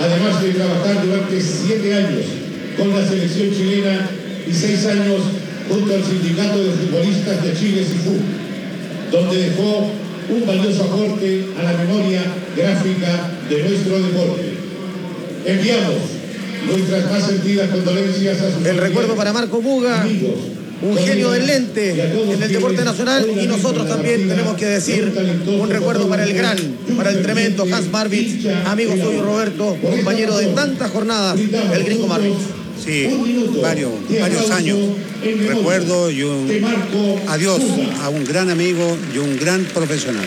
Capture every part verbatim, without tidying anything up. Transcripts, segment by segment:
además de trabajar durante siete años con la selección chilena y seis años junto al Sindicato de Futbolistas de Chile, SIFU, donde dejó un valioso aporte a la memoria gráfica de nuestro deporte. Enviamos nuestras más sentidas condolencias a sus El recuerdo para Marco Buga, amigos, un genio del lente en el deporte nacional, y nosotros también tenemos que decir un recuerdo para el gran, para el tremendo Hans Marwitz, amigo suyo Roberto, compañero de tantas jornadas, el gringo Marwitz. Sí, varios, varios años. Recuerdo y un adiós a un gran amigo y un gran profesional.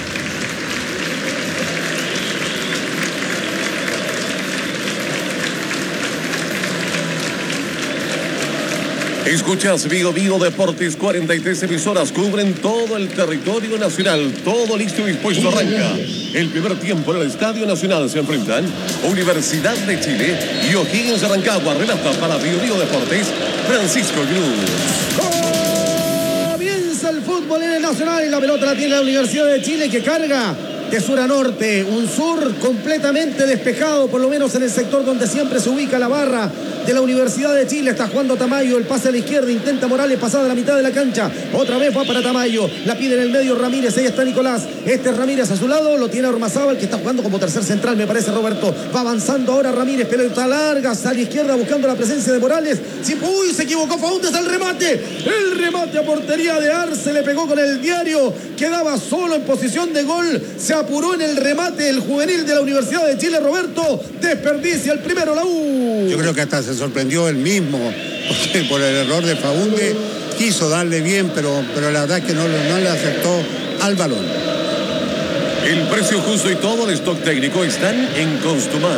Escuchas Vigo Vigo Deportes, cuarenta y tres emisoras cubren todo el territorio nacional. Todo listo y dispuesto, arranca. El primer tiempo en el Estadio Nacional se enfrentan Universidad de Chile y O'Higgins de Rancagua. Relata para Vigo Vigo Deportes, Francisco Cruz. Comienza el fútbol en el Nacional y la pelota la tiene la Universidad de Chile, que carga de sur a norte, un sur completamente despejado, por lo menos en el sector donde siempre se ubica la barra de la Universidad de Chile. Está jugando Tamayo, el pase a la izquierda, intenta Morales pasada la mitad de la cancha, otra vez va para Tamayo, la pide en el medio Ramírez, ahí está Nicolás, este es Ramírez a su lado, lo tiene Ormazábal, que está jugando como tercer central, me parece, Roberto. Va avanzando ahora Ramírez, pelota larga a la izquierda buscando la presencia de Morales. Sí, uy, se equivocó Faúndez, el remate, el remate a portería de Arce, le pegó con el diario, quedaba solo en posición de gol, se apuró en el remate el juvenil de la Universidad de Chile, Roberto, desperdicia el primero la U. Yo creo que hasta se sorprendió él mismo, porque por el error de Faúndez quiso darle bien, pero, pero la verdad es que no, no le acertó al balón. El precio justo y todo el stock técnico están en Constumar.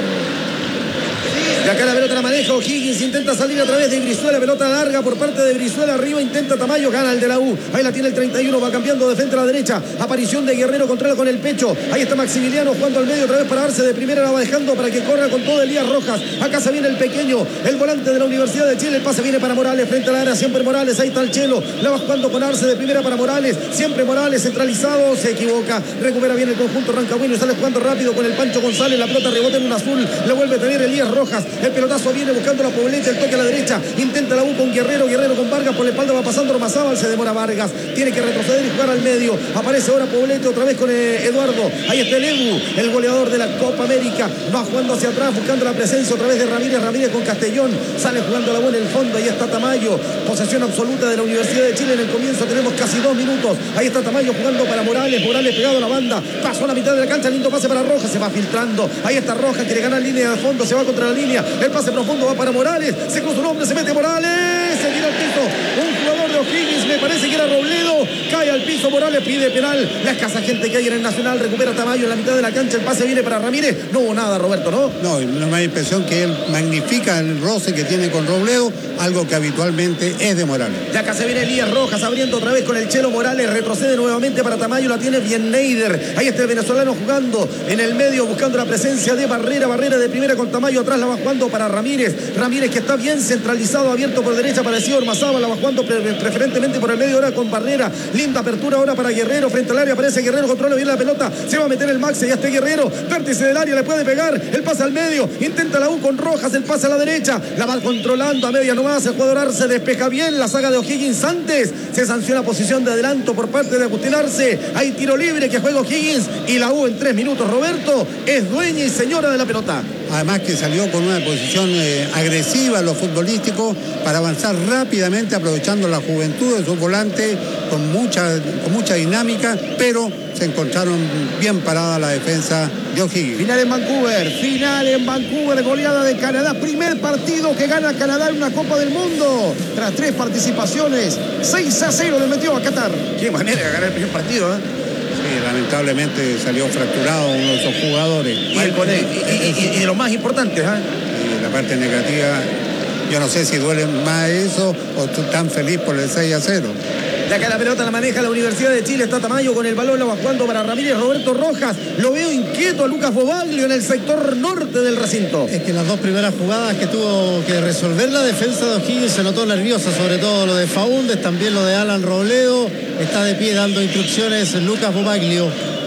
De acá la pelota la maneja O'Higgins, intenta salir a través de Brizuela, pelota larga por parte de Brizuela, arriba intenta Tamayo, gana el de la U, ahí la tiene el treinta y uno, va cambiando de frente a la derecha, aparición de Guerrero, controla con el pecho, ahí está Maximiliano jugando al medio, otra vez para darse de primera, la va dejando para que corra con todo Elías Rojas, acá se viene el pequeño, el volante de la Universidad de Chile, el pase viene para Morales, frente al área, siempre Morales, ahí está el Chelo, la va jugando con Arce de primera para Morales, siempre Morales centralizado, se equivoca, recupera bien el conjunto rancagüino, sale jugando rápido con el Pancho González, la pelota rebota en un azul, le vuelve a tener Elías Rojas, el pelotazo viene buscando la Poblete, el toque a la derecha, intenta la U con Guerrero, Guerrero con Vargas, por la espalda va pasando Ormazábal, se demora Vargas, tiene que retroceder y jugar al medio, aparece ahora Poblete otra vez con eh, Eduardo, ahí está el Edu, el goleador de la Copa América, va jugando hacia atrás, buscando la presencia otra vez de Ramírez, Ramírez con Castellón, sale jugando la buena en el fondo, ahí está Tamayo, posesión absoluta de la Universidad de Chile, en el comienzo tenemos casi dos minutos, ahí está Tamayo jugando para Morales, Morales pegado a la banda, pasó a la mitad de la cancha, lindo pase para Rojas, se va filtrando, ahí está Rojas, quiere ganar línea de fondo, se va contra la línea, el pase profundo va para Morales, se cruza un hombre, se mete Morales, se tira al piso, un jugador de O'Higgins, me parece que era Robledo, cae al piso Morales, pide penal, la escasa gente que hay en el Nacional, recupera Tamayo en la mitad de la cancha, el pase viene para Ramírez, no hubo nada, Roberto, ¿no? No, no me da impresión que él magnifica el roce que tiene con Robledo, algo que habitualmente es de Morales. Ya acá se viene Elías Rojas abriendo otra vez con el Chelo Morales, retrocede nuevamente para Tamayo, la tiene bien Neider, ahí está el venezolano jugando en el medio, buscando la presencia de Barrera, Barrera de primera con Tamayo, atrás la va jugando para Ramírez, Ramírez que está bien centralizado, abierto por derecha, parecido Ormazábal, la va jugando pre preferentemente por el medio ahora con Barrera, linda apertura ahora para Guerrero, frente al área aparece Guerrero, controla bien la pelota, se va a meter el Maxi, ya está Guerrero, vértice del área, le puede pegar, el pase al medio, intenta la U con Rojas, el pase a la derecha, la va controlando a media nomás, el jugador Arce despeja bien, la saga de O'Higgins antes, se sanciona posición de adelanto por parte de Agustín Arce, hay tiro libre que juega O'Higgins y la U en tres minutos, Roberto, es dueña y señora de la pelota. Además que salió con una posición eh, agresiva en lo futbolístico para avanzar rápidamente, aprovechando la juventud de sus volantes con mucha, con mucha dinámica, pero se encontraron bien parada la defensa de O'Higgins. Final en Vancouver, final en Vancouver, goleada de Canadá, primer partido que gana Canadá en una Copa del Mundo, tras tres participaciones, seis a cero le metió a Qatar. Qué manera de ganar el primer partido, ¿eh? Sí, lamentablemente salió fracturado uno de esos jugadores. Y, el, y, y, y, y de lo más importante, ¿eh? Y la parte negativa, yo no sé si duele más eso o tú tan feliz por el seis a cero. De acá la pelota la maneja la Universidad de Chile, está Tamayo con el balón, la va jugando para Ramírez, Roberto Rojas, lo veo inquieto a Lucas Bobaglio en el sector norte del recinto. Es que las dos primeras jugadas que tuvo que resolver la defensa de O'Higgins se notó nerviosa, sobre todo lo de Faúndez, también lo de Alan Robledo, está de pie dando instrucciones Lucas Bobaglio.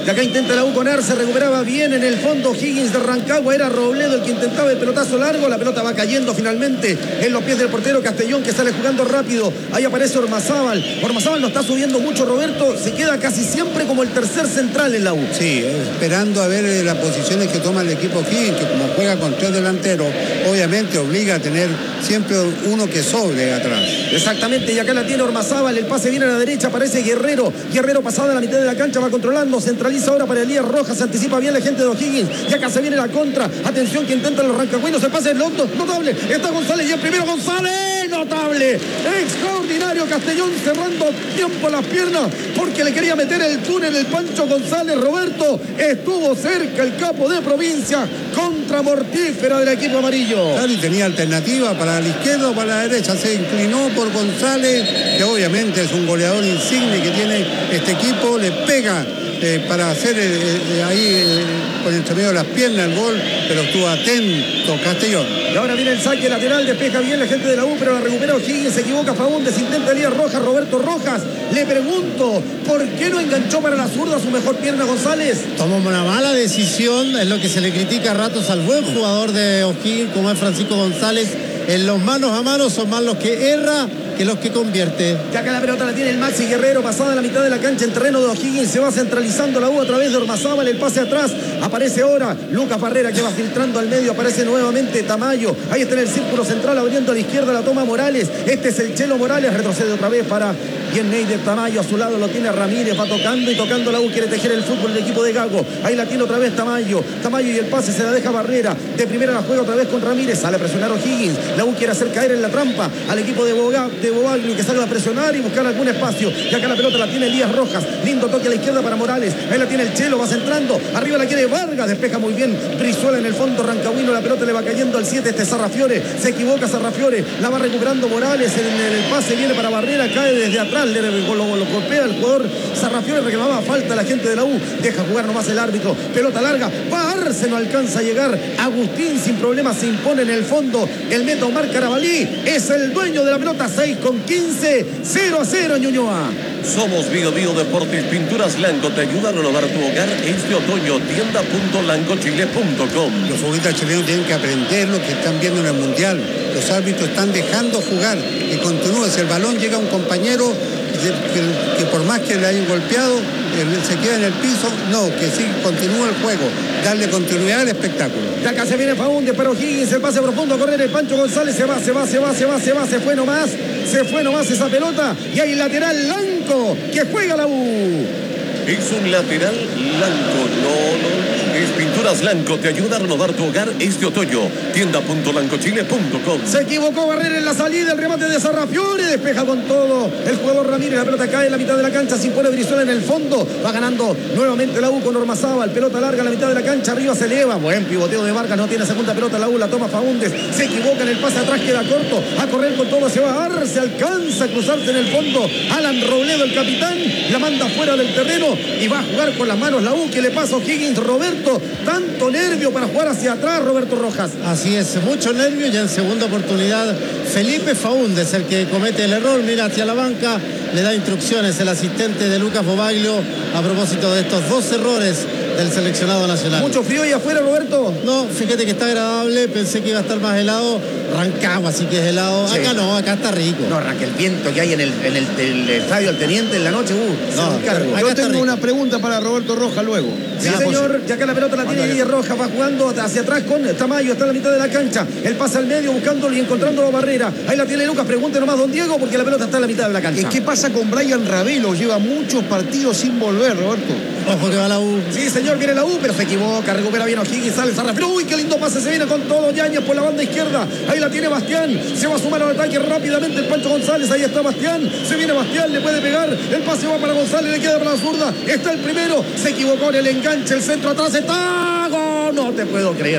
Y acá intenta la U con Arce, recuperaba bien en el fondo Higgins de Rancagua, era Robledo el que intentaba el pelotazo largo, la pelota va cayendo finalmente en los pies del portero Castellón, que sale jugando rápido. Ahí aparece Ormazábal. Ormazábal no está subiendo mucho, Roberto, se queda casi siempre como el tercer central en la U. Sí, esperando a ver eh, las posiciones que toma el equipo Higgins, que como juega con tres delanteros, obviamente obliga a tener siempre uno que sobre atrás. Exactamente, y acá la tiene Ormazábal, el pase viene a la derecha, aparece Guerrero, Guerrero pasada a la mitad de la cancha, va controlando, centraliza ahora para Elías Rojas, se anticipa bien la gente de O'Higgins, y acá se viene la contra, atención que intentan los rancagüinos, el pase es notable, está González y el primero González, notable, extraordinario, Castellón cerrando tiempo las piernas, porque le quería meter el túnel el Pancho González. Roberto, estuvo cerca el capo de provincia, contra mortífera del equipo amarillo. Claro, y tenía alternativa para la izquierda o para la derecha, se inclinó por González, que obviamente es un goleador insigne que tiene este equipo, le pega eh, para hacer eh, eh, ahí eh, con el medio de las piernas el gol, pero estuvo atento Castellón. Y ahora viene el saque lateral, despeja bien la gente de la U, pero la recupera O'Higgins, se equivoca Faúndez, intenta Elías Rojas, Roberto Rojas, le pregunto, ¿por qué no enganchó para la zurda su mejor pierna González? Tomó una mala decisión, es lo que se le critica a ratos al buen jugador de O'Higgins, como es Francisco González. En los manos a manos son más los que erra que los que convierte. Ya acá la pelota la tiene el Maxi Guerrero, pasada la mitad de la cancha en terreno de O'Higgins, se va centralizando la U a través de Ormazábal, el pase atrás, aparece ahora Lucas Barrera que va filtrando al medio, aparece nuevamente Tamayo, ahí está en el círculo central abriendo a la izquierda, la toma Morales, este es el Chelo Morales, retrocede otra vez para bien Neider Tamayo, a su lado lo tiene Ramírez, va tocando y tocando la U, quiere tejer el fútbol del equipo de Gago, ahí la tiene otra vez Tamayo, Tamayo y el pase se la deja Barrera, de primera la juega otra vez con Ramírez, sale a presionar O'Higgins, la U quiere hacer caer en la trampa al equipo de Boga, de Boagli, que salga a presionar y buscar algún espacio, y acá la pelota la tiene Elías Rojas, lindo toque a la izquierda para Morales, ahí la tiene el Chelo, va centrando, arriba la quiere Vargas, despeja muy bien Brizuela en el fondo, Rancagüino, la pelota le va cayendo al siete, este Sarrafiore, se equivoca Sarrafiore, la va recuperando Morales, en el pase viene para Barrera, cae desde atrás, le, lo, lo, lo golpea el jugador Sarrafiore, reclamaba falta la gente de la U, deja jugar nomás el árbitro, pelota larga, va Arce, no alcanza a llegar, Agustín sin problemas se impone en el fondo, el meta Omar Carabalí, es el dueño de la pelota, seis con quince, cero a cero Ñuñoa. Somos Bio Bio Deportes, Pinturas Lanco, te ayuda a renovar tu hogar este otoño, tienda punto lanco chile punto com. Los futbolistas chilenos tienen que aprender lo que están viendo en el Mundial. Los árbitros están dejando jugar y continúa. Si el balón llega a un compañero que, que, que por más que le hayan golpeado, se queda en el piso, no, que sí, continúa el juego, darle continuidad al espectáculo. De acá se viene Faúndez para O'Higgins, el pase profundo a correr el Pancho González, se va, se va, se va, se va, se va, se fue nomás, se fue nomás esa pelota, y hay lateral Lanco, que juega la U. Es un lateral Lanco, no, no. Es Pinturas Lanco, te ayuda a renovar tu hogar este otoño. tienda punto lanco chile punto com. Se equivocó Barrera en la salida, el remate de Sarrafiore, despeja con todo el jugador Ramírez, la pelota cae en la mitad de la cancha, se impone Brizuela en el fondo, va ganando nuevamente la U con Ormazábal, pelota larga a la mitad de la cancha, arriba se eleva, buen pivoteo de Vargas, no tiene segunda pelota la U, la toma Faúndez, se equivoca en el pase atrás, queda corto, a correr con todo, se va a dar, se alcanza a cruzarse en el fondo, Alan Robledo el capitán, la manda fuera del terreno y va a jugar con las manos la U, que le pasa a O'Higgins. Roberto, tanto nervio para jugar hacia atrás, Roberto Rojas. Así es, mucho nervio, y en segunda oportunidad Felipe Faúndez el que comete el error, mira hacia la banca, le da instrucciones el asistente de Lucas Bobaglio a propósito de estos dos errores del seleccionado nacional. ¿Mucho frío ahí afuera, Roberto? No, fíjate que está agradable, pensé que iba a estar más helado, Rancagua sí que es helado, sí. Acá no, acá está rico. No, arranca el viento que hay en el, en el, el estadio del Teniente en la noche, uh, no, acá yo tengo una pregunta para Roberto Rojas luego. Sí, ya, señor, ya acá la pelota la tiene Elías Rojas, va jugando hacia atrás con Tamayo, está en la mitad de la cancha, el pase al medio buscándolo y encontrándolo a Barrera, ahí la tiene Lucas, pregunte nomás don Diego, porque la pelota está en la mitad de la cancha. ¿Qué pasa con Brian Ravelo? Lleva muchos partidos sin volver, Roberto. Ojo que va la U. Sí, señor, viene la U, pero se equivoca, recupera bien O'Higgins, sale Sarrafiore. Uy, qué lindo pase, se viene con todo Yañez por la banda izquierda. Ahí la tiene Bastián, se va a sumar al ataque rápidamente el Pancho González. Ahí está Bastián, se viene Bastián, le puede pegar. El pase va para González, le queda para la zurda. Está el primero, se equivocó en el enganche, el centro atrás está. ¡Gol! No te puedo creer.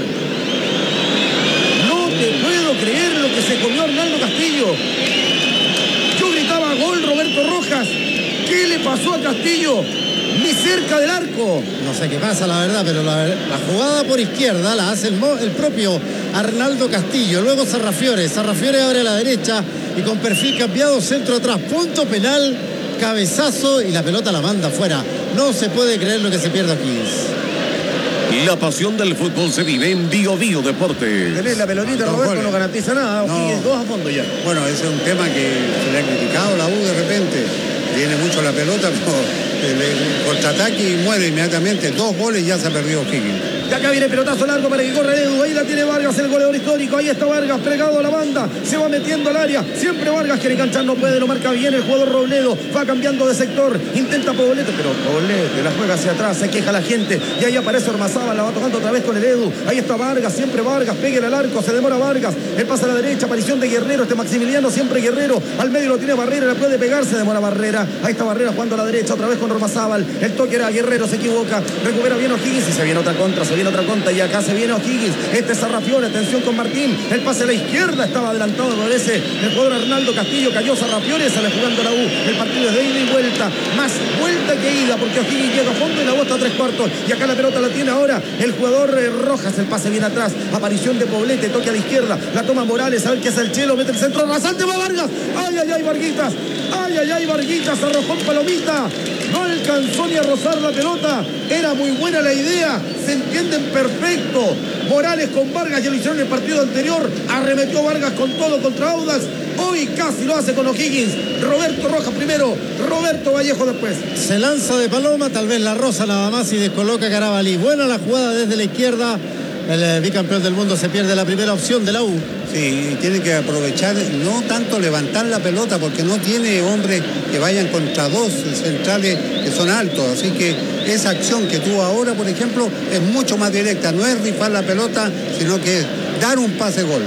No te puedo creer lo que se comió Arnaldo Castillo. Yo gritaba gol, Roberto Rojas. ¿Qué le pasó a Castillo? Ni cerca del arco. No sé qué pasa, la verdad, pero la, la jugada por izquierda la hace el, el propio Arnaldo Castillo. Luego Sarrafiore. Sarrafiore abre a la derecha y con perfil cambiado, centro atrás, punto penal, cabezazo y la pelota la manda afuera. No se puede creer lo que se pierde O'Higgins. Y la pasión del fútbol se vive en Bio Bio Deportes. Tenés la pelotita, Dos Roberto, goles. no garantiza nada. O'Higgins, No. dos a fondo ya. Bueno, ese es un tema que se le ha criticado a la U de repente. Viene mucho la pelota, pero el contraataque y muere inmediatamente. Dos goles ya se ha perdido O'Higgins. Y acá viene pelotazo largo para que corra el Edu. Ahí la tiene Vargas, el goleador histórico. Ahí está Vargas, pegado a la banda. Se va metiendo al área. Siempre Vargas quiere enganchar, no puede. Lo marca bien el jugador Robledo. Va cambiando de sector. Intenta Poblete, pero Poblete la juega hacia atrás. Se queja la gente. Y ahí aparece Ormazábal. La va tocando otra vez con el Edu. Ahí está Vargas, siempre Vargas. Pégale al arco. Se demora Vargas. El pase a la derecha. Aparición de Guerrero. Este Maximiliano, siempre Guerrero. Al medio lo tiene Barrera. La puede pegar. Se demora Barrera. Ahí está Barrera jugando a la derecha. Otra vez con Ormazábal. El toque era Guerrero. Se equivoca. Recupera bien O'Higgins. Y se viene otra contra. Se viene otra contra. Y acá se viene O'Higgins. Este es Sarrafiore. Atención con Martín. El pase a la izquierda. Estaba adelantado, me parece. El jugador Arnaldo Castillo. Cayó Sarrafiore. Sale jugando la U. El partido es de ida y vuelta. Más vuelta que ida. Porque O'Higgins llega a fondo y la bota a tres cuartos. Y acá la pelota la tiene ahora el jugador eh, Rojas. El pase viene atrás. Aparición de Poblete. Toque a la izquierda. La toma Morales. A ver qué hace el Chelo. Mete el centro. Rasante va Vargas. Ay, ay, ay, Varguitas. Ay, ay, ay, Varguitas. Arrojó en palomita. No alcanzó ni a rozar la pelota. Era muy buena la idea. Se entienden perfecto. Morales con Vargas ya lo hicieron en el partido anterior. Arremetió Vargas con todo contra Audax. Hoy casi lo hace con O'Higgins. Roberto Rojas primero. Roberto Vallejo después. Se lanza de paloma, tal vez la rosa nada más y descoloca a Carabalí. Buena la jugada desde la izquierda. El eh, bicampeón del mundo se pierde la primera opción de la U. Sí, tiene que aprovechar, no tanto levantar la pelota, porque no tiene hombres que vayan contra dos centrales que son altos. Así que esa acción que tuvo ahora, por ejemplo, es mucho más directa. No es rifar la pelota, sino que es dar un pase gol.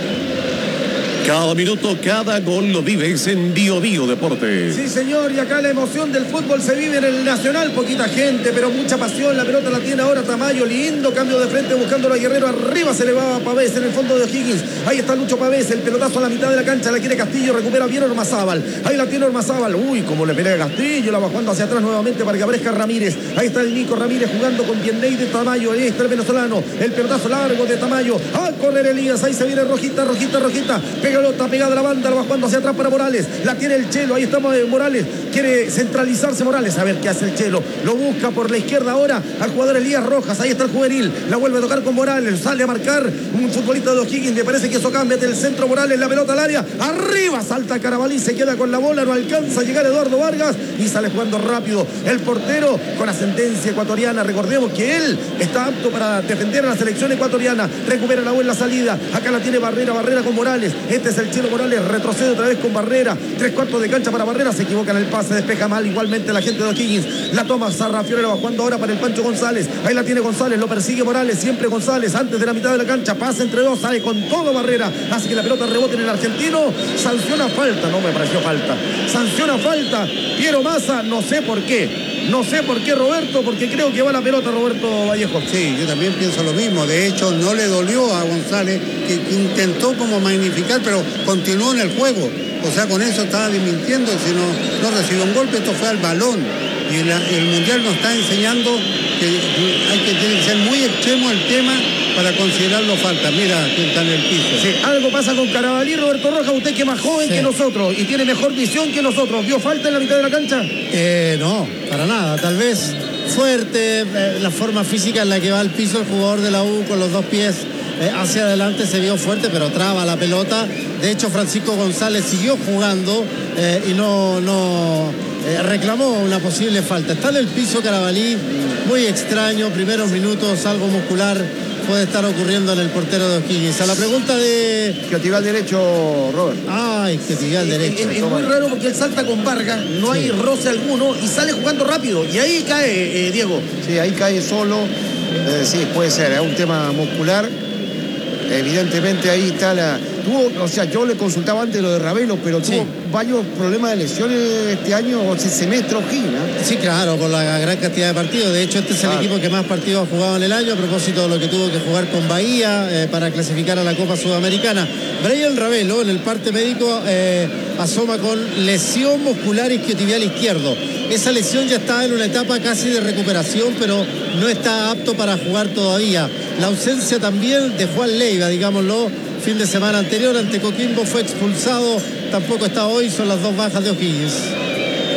Cada minuto, cada gol lo vives en Bio Bio Deportes. Sí, señor, y acá la emoción del fútbol se vive en el Nacional. Poquita gente, pero mucha pasión. La pelota la tiene ahora Tamayo. Lindo cambio de frente buscándolo a Guerrero. Arriba se le va a Pavés en el fondo de O'Higgins. Ahí está Lucho Pavés. El pelotazo a la mitad de la cancha. La quiere Castillo. Recupera bien Ormazábal. Ahí la tiene Ormazábal. Uy, como le pelea a Castillo. La va jugando hacia atrás nuevamente para que aparezca Ramírez. Ahí está el Nico Ramírez jugando con Bienley de Tamayo. Ahí está el venezolano. El pelotazo largo de Tamayo. A correr Elías. Ahí se viene Rojita, Rojita, Rojita. Pelota pegada a la banda. La va jugando hacia atrás para Morales. La tiene el Chelo. Ahí está Morales. Quiere centralizarse Morales. A ver qué hace el Chelo. Lo busca por la izquierda ahora al jugador Elías Rojas. Ahí está el juvenil. La vuelve a tocar con Morales. Sale a marcar un futbolista de O'Higgins. Me parece que eso cambia. Mete el centro Morales. La pelota al área. Arriba salta Carabalí. Se queda con la bola. No alcanza a llegar Eduardo Vargas. Y sale jugando rápido el portero con ascendencia ecuatoriana. Recordemos que él está apto para defender a la selección ecuatoriana. Recupera la buena salida. Acá la tiene Barrera. Barrera con Morales. Este es el Chelo Morales. Retrocede otra vez con Barrera. Tres cuartos de cancha para Barrera. Se equivoca en el pase. Despeja mal igualmente la gente de O'Higgins. La toma Sarrafiore. La va jugando ahora para el Pancho González. Ahí la tiene González. Lo persigue Morales. Siempre González. Antes de la mitad de la cancha. Pasa entre dos. Sale con todo Barrera. Hace que la pelota rebote en el argentino. Sanciona falta. No me pareció falta. Sanciona falta. Piero Massa. No sé por qué. No sé por qué Roberto, porque creo que va la pelota Roberto Vallejo. Sí, yo también pienso lo mismo. De hecho, no le dolió a González, que, que intentó como magnificar, pero continuó en el juego. O sea, con eso estaba desmintiendo, si no, no recibió un golpe, esto fue al balón. Y el, el Mundial nos está enseñando que hay que, tiene que ser muy extremo el tema para considerarlo falta. Mira quién está en el piso. Sí, algo pasa con Carabalí, Roberto Rojas, usted que es más joven sí. que nosotros y tiene mejor visión que nosotros. ¿Vio falta en la mitad de la cancha? Eh, no, para nada. Tal vez fuerte, eh, la forma física en la que va al piso el jugador de la U con los dos pies eh, hacia adelante se vio fuerte, pero traba la pelota. De hecho, Francisco González siguió jugando eh, y no, no eh, reclamó una posible falta. Está en el piso Carabalí, muy extraño, primeros minutos, algo muscular puede estar ocurriendo en el portero de O'Higgins. A la pregunta de... Que tira al derecho, Robert. Ay, que tira al derecho. Es, es muy raro porque él salta con Vargas, no sí. hay roce alguno y sale jugando rápido. Y ahí cae, eh, Diego. Sí, ahí cae solo. Eh, sí, puede ser, es un tema muscular. Evidentemente ahí está la... Tuvo, o sea, yo le consultaba antes lo de Ravelo, pero tuvo sí. varios problemas de lesiones este año, o este semestre O'Higgins, ¿eh? Sí, claro, con la gran cantidad de partidos. De hecho, este es claro. el equipo que más partidos ha jugado en el año, a propósito de lo que tuvo que jugar con Bahía eh, para clasificar a la Copa Sudamericana. Brian Ravelo, en el parte médico, eh, asoma con lesión muscular isquiotibial izquierdo. Esa lesión ya está en una etapa casi de recuperación, pero no está apto para jugar todavía. La ausencia también de Juan Leiva, digámoslo, fin de semana anterior ante Coquimbo fue expulsado, tampoco está hoy, son las dos bajas de O'Higgins.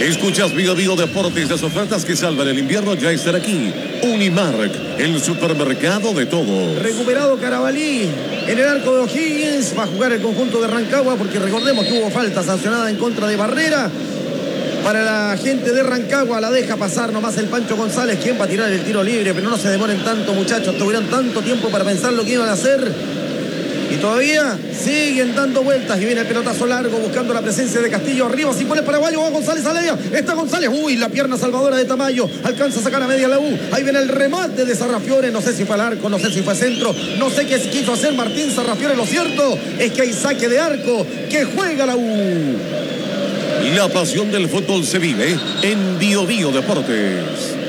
Escuchas Bio Bio Deportes, las ofertas que salvan el invierno ya están aquí. Unimark, el supermercado de todo. Recuperado Carabalí en el arco de O'Higgins. Va a jugar el conjunto de Rancagua porque recordemos que hubo falta sancionada en contra de Barrera. Para la gente de Rancagua la deja pasar nomás el Pancho González, quien va a tirar el tiro libre, pero no se demoren tanto, muchachos, tuvieron tanto tiempo para pensar lo que iban a hacer y todavía siguen dando vueltas y viene el pelotazo largo buscando la presencia de Castillo arriba, si pone el paraguayo, va González a Leia, está González, uy, la pierna salvadora de Tamayo, alcanza a sacar a media la U, ahí viene el remate de Sarrafiore, no sé si fue al arco, no sé si fue centro, no sé qué quiso hacer Martín Sarrafiore, lo cierto es que hay saque de arco, que juega la U. La pasión del fútbol se vive en Bio Bio Deportes.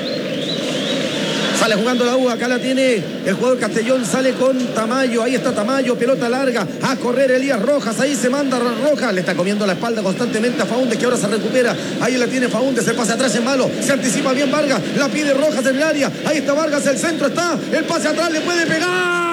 Sale jugando la U, acá la tiene el jugador Castellón, sale con Tamayo, ahí está Tamayo, pelota larga, a correr Elías Rojas, ahí se manda Rojas, le está comiendo la espalda constantemente a Faúndez, que ahora se recupera, ahí la tiene Faúndez, se pase atrás en malo, se anticipa bien Vargas, la pide Rojas en el área, ahí está Vargas, el centro está, el pase atrás, le puede pegar.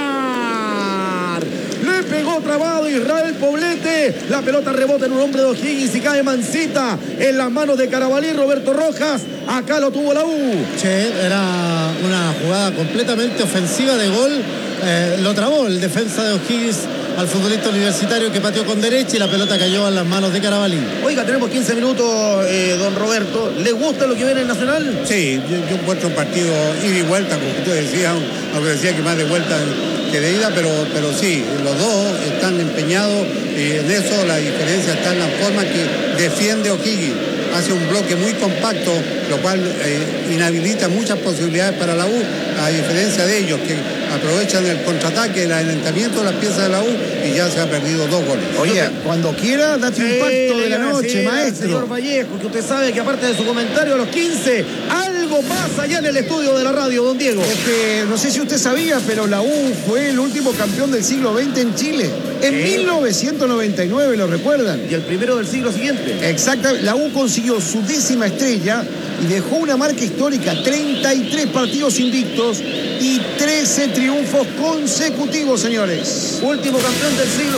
Le pegó trabado Israel Poblete. La pelota rebota en un hombre de O'Higgins y cae mansita en las manos de Carabalí. Roberto Rojas. Acá lo tuvo la U. Che, era una jugada completamente ofensiva de gol. Eh, lo trabó el defensa de O'Higgins al futbolista universitario que pateó con derecha y la pelota cayó en las manos de Carabalí. Oiga, tenemos quince minutos, eh, don Roberto. ¿Le gusta lo que viene en Nacional? Sí, yo, yo encuentro un partido ida y vuelta, como usted decía, aunque decía que más de vuelta que de ida, pero, pero sí, los dos están empeñados y en eso la diferencia está en la forma que defiende O'Higgins. Hace un bloque muy compacto, lo cual eh, inhabilita muchas posibilidades para la U, a diferencia de ellos, que aprovechan el contraataque, el adelantamiento de las piezas de la U y ya se ha perdido dos goles. Oye, cuando quiera, date un impacto de la noche, sí, maestro. Señor Vallejo, que usted sabe que aparte de su comentario a los quince, algo pasa allá en el estudio de la radio, don Diego. Es que no sé si usted sabía, pero la U fue el último campeón del siglo veinte en Chile. En ¿Eh? mil novecientos noventa y nueve, ¿lo recuerdan? Y el primero del siglo siguiente. Exactamente. La U consiguió su décima estrella y dejó una marca histórica, treinta y tres partidos invictos y trece triunfos consecutivos, señores. Último campeón del siglo.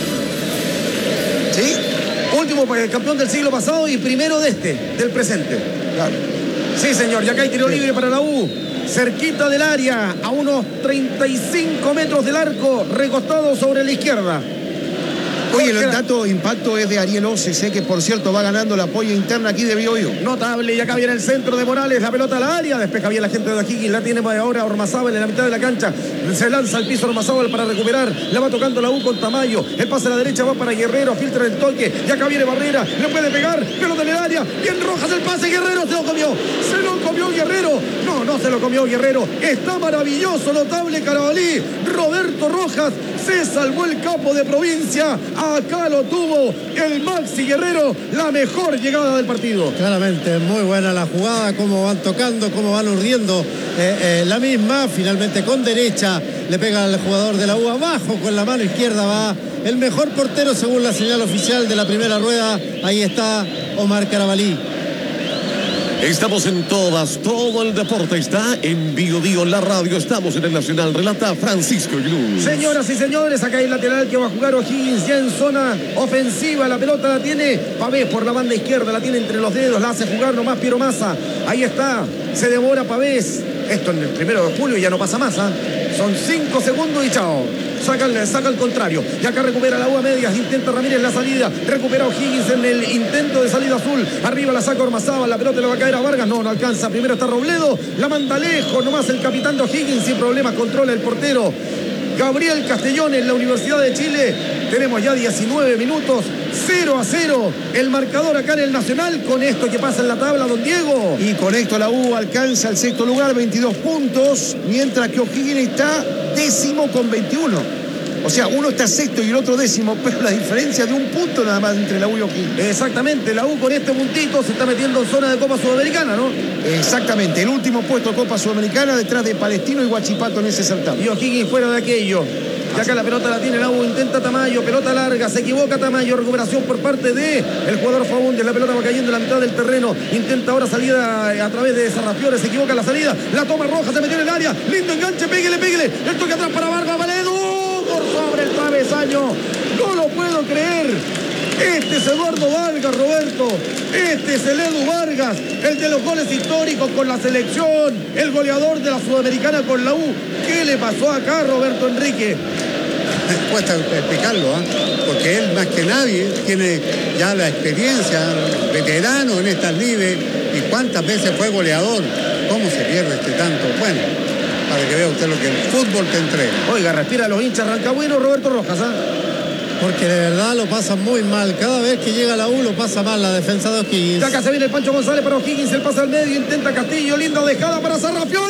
¿Sí? Último campeón del siglo pasado y primero de este, del presente. Claro. Sí, señor, y acá hay tiro libre para la U. Cerquita del área, a unos treinta y cinco metros del arco, recostado sobre la izquierda. Oye, el dato impacto es de Ariel Ocese, que por cierto va ganando la polla interna aquí de Bio Bio. Notable, y acá viene el centro de Morales, la pelota al área, despeja bien la gente de O'Higgins, la tiene ahora Ormazábal en la mitad de la cancha, se lanza al piso Ormazábal para recuperar, la va tocando la U con Tamayo, el pase a la derecha va para Guerrero, filtra el toque, y acá viene Barrera, le puede pegar, pelota en el área, bien Rojas el pase, Guerrero se lo comió, se lo comió Guerrero, no, no se lo comió Guerrero, está maravilloso, notable Carabalí, Roberto Rojas, se salvó el capo de provincia, acá lo tuvo el Maxi Guerrero, la mejor llegada del partido. Claramente, muy buena la jugada, cómo van tocando, cómo van urdiendo eh, eh, la misma, finalmente con derecha le pega al jugador de la U abajo, con la mano izquierda va el mejor portero según la señal oficial de la primera rueda, ahí está Omar Carabalí. Estamos en todas, todo el deporte está en Bio Bio, la radio, estamos en el Nacional, relata Francisco Gluz. Señoras y señores, acá hay el lateral que va a jugar O'Higgins ya en zona ofensiva, la pelota la tiene Pavés por la banda izquierda, la tiene entre los dedos, la hace jugar nomás Piero Massa, ahí está, se demora Pavés, esto en el primero de julio ya no pasa más, ¿eh? Son cinco segundos y chao. Saca el, saca el contrario. Y acá recupera la U a medias. Intenta Ramírez la salida. Recupera O'Higgins en el intento de salida azul. Arriba la saca Ormazábal. La pelota le va a caer a Vargas. No, no alcanza. Primero está Robledo. La manda lejos. Nomás el capitán de O'Higgins sin problemas. Controla el portero Gabriel Castellón en la Universidad de Chile. Tenemos ya diecinueve minutos. cero a cero. El marcador acá en el Nacional. Con esto que pasa en la tabla, don Diego. Y con esto la U alcanza el sexto lugar, veintidós puntos. Mientras que O'Higgins está décimo con veintiuno. O sea, uno está sexto y el otro décimo, pero la diferencia de un punto nada más entre la U y O'Higgins. Exactamente, la U con este puntito se está metiendo en zona de Copa Sudamericana, ¿no? Exactamente, el último puesto de Copa Sudamericana detrás de Palestino y Huachipato en ese certamen. Y O'Higgins fuera de aquello. Y acá la pelota la tiene la U, intenta Tamayo, pelota larga, se equivoca Tamayo, recuperación por parte de el jugador Faúndez, la pelota va cayendo en la mitad del terreno, intenta ahora salida a través de Sarrafiore, se equivoca la salida, la toma Roja, se metió en el área, lindo enganche, pégale, pégale, el toque atrás para Vargas, Valedo, por sobre el travesaño, no lo puedo creer. Este es Eduardo Vargas, Roberto. Este es el Edu Vargas, el de los goles históricos con la selección, el goleador de la Sudamericana con la U. ¿Qué le pasó acá, Roberto Enrique? Cuesta explicarlo, ¿eh? Porque él más que nadie tiene ya la experiencia, veterano en estas lides, y cuántas veces fue goleador. ¿Cómo se pierde este tanto? Bueno, para que vea usted lo que el fútbol te entrega. Oiga, respira los hinchas rancagüinos, Roberto Rojas, ¿ah? Porque de verdad lo pasa muy mal. Cada vez que llega la U lo pasa mal la defensa de O'Higgins. Acá se viene el Pancho González para O'Higgins, el pase al medio, intenta Castillo, linda dejada para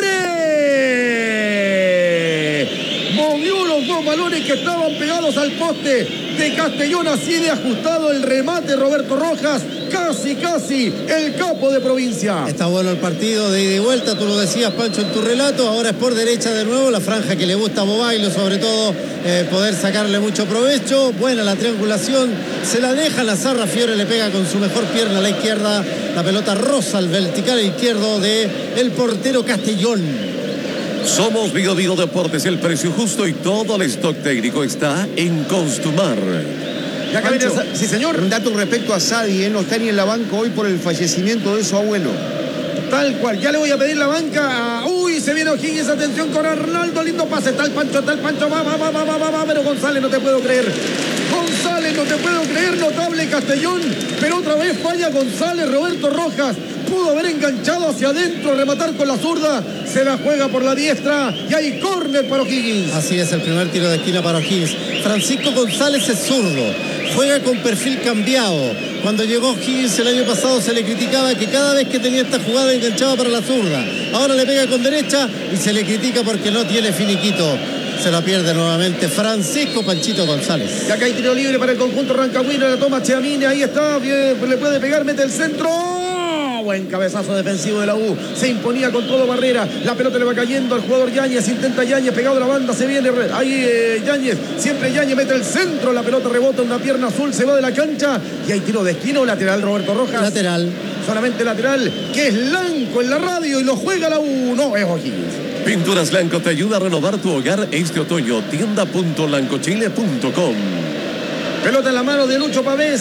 Sarrafiore. Movió los dos balones que estaban pegados al poste de Castellón, así de ajustado el remate, Roberto Rojas, casi, casi el capo de provincia. Está bueno el partido de ida y vuelta, tú lo decías, Pancho, en tu relato. Ahora es por derecha de nuevo, la franja que le gusta a Bobailo, sobre todo eh, poder sacarle mucho provecho. Buena la triangulación, se la deja la Sarrafiore, le pega con su mejor pierna a la izquierda, la pelota roza al vertical izquierdo de el portero Castellón. Somos Bio Bio Deportes, el precio justo y todo el stock técnico está en Constumar. Ya que viene, sí, señor. Un dato respecto a Sadi, él no está ni en la banca hoy por el fallecimiento de su abuelo. Tal cual, ya le voy a pedir la banca. Uy, se viene O'Higgins, atención con Arnaldo, lindo pase, está el Pancho, está el Pancho, va, va, va, va, va, va, va, pero González, no te puedo creer. González, no te puedo creer, notable Castellón, pero otra vez falla González, Roberto Rojas. Pudo haber enganchado hacia adentro, rematar con la zurda, se la juega por la diestra y hay córner para O'Higgins. Así es, el primer tiro de esquina para O'Higgins. Francisco González es zurdo, juega con perfil cambiado. Cuando llegó O'Higgins el año pasado se le criticaba que cada vez que tenía esta jugada enganchaba para la zurda. Ahora le pega con derecha y se le critica porque no tiene finiquito. Se la pierde nuevamente Francisco Panchito González. Y acá hay tiro libre para el conjunto rancagüino, la toma Cheamine, ahí está, bien, le puede pegar, mete el centro. Buen cabezazo defensivo de la U, se imponía con todo Barrera, la pelota le va cayendo al jugador Yáñez, intenta Yáñez, pegado a la banda, se viene ahí eh, Yáñez, siempre Yáñez mete el centro, la pelota rebota en una pierna azul, se va de la cancha y hay tiro de esquina o lateral, Roberto Rojas. Lateral. Solamente lateral, que es Lanco en la radio y lo juega la U, no es O'Higgins. Pinturas Lanco te ayuda a renovar tu hogar este otoño. tienda punto lancochile punto com. Pelota en la mano de Lucho Pavés.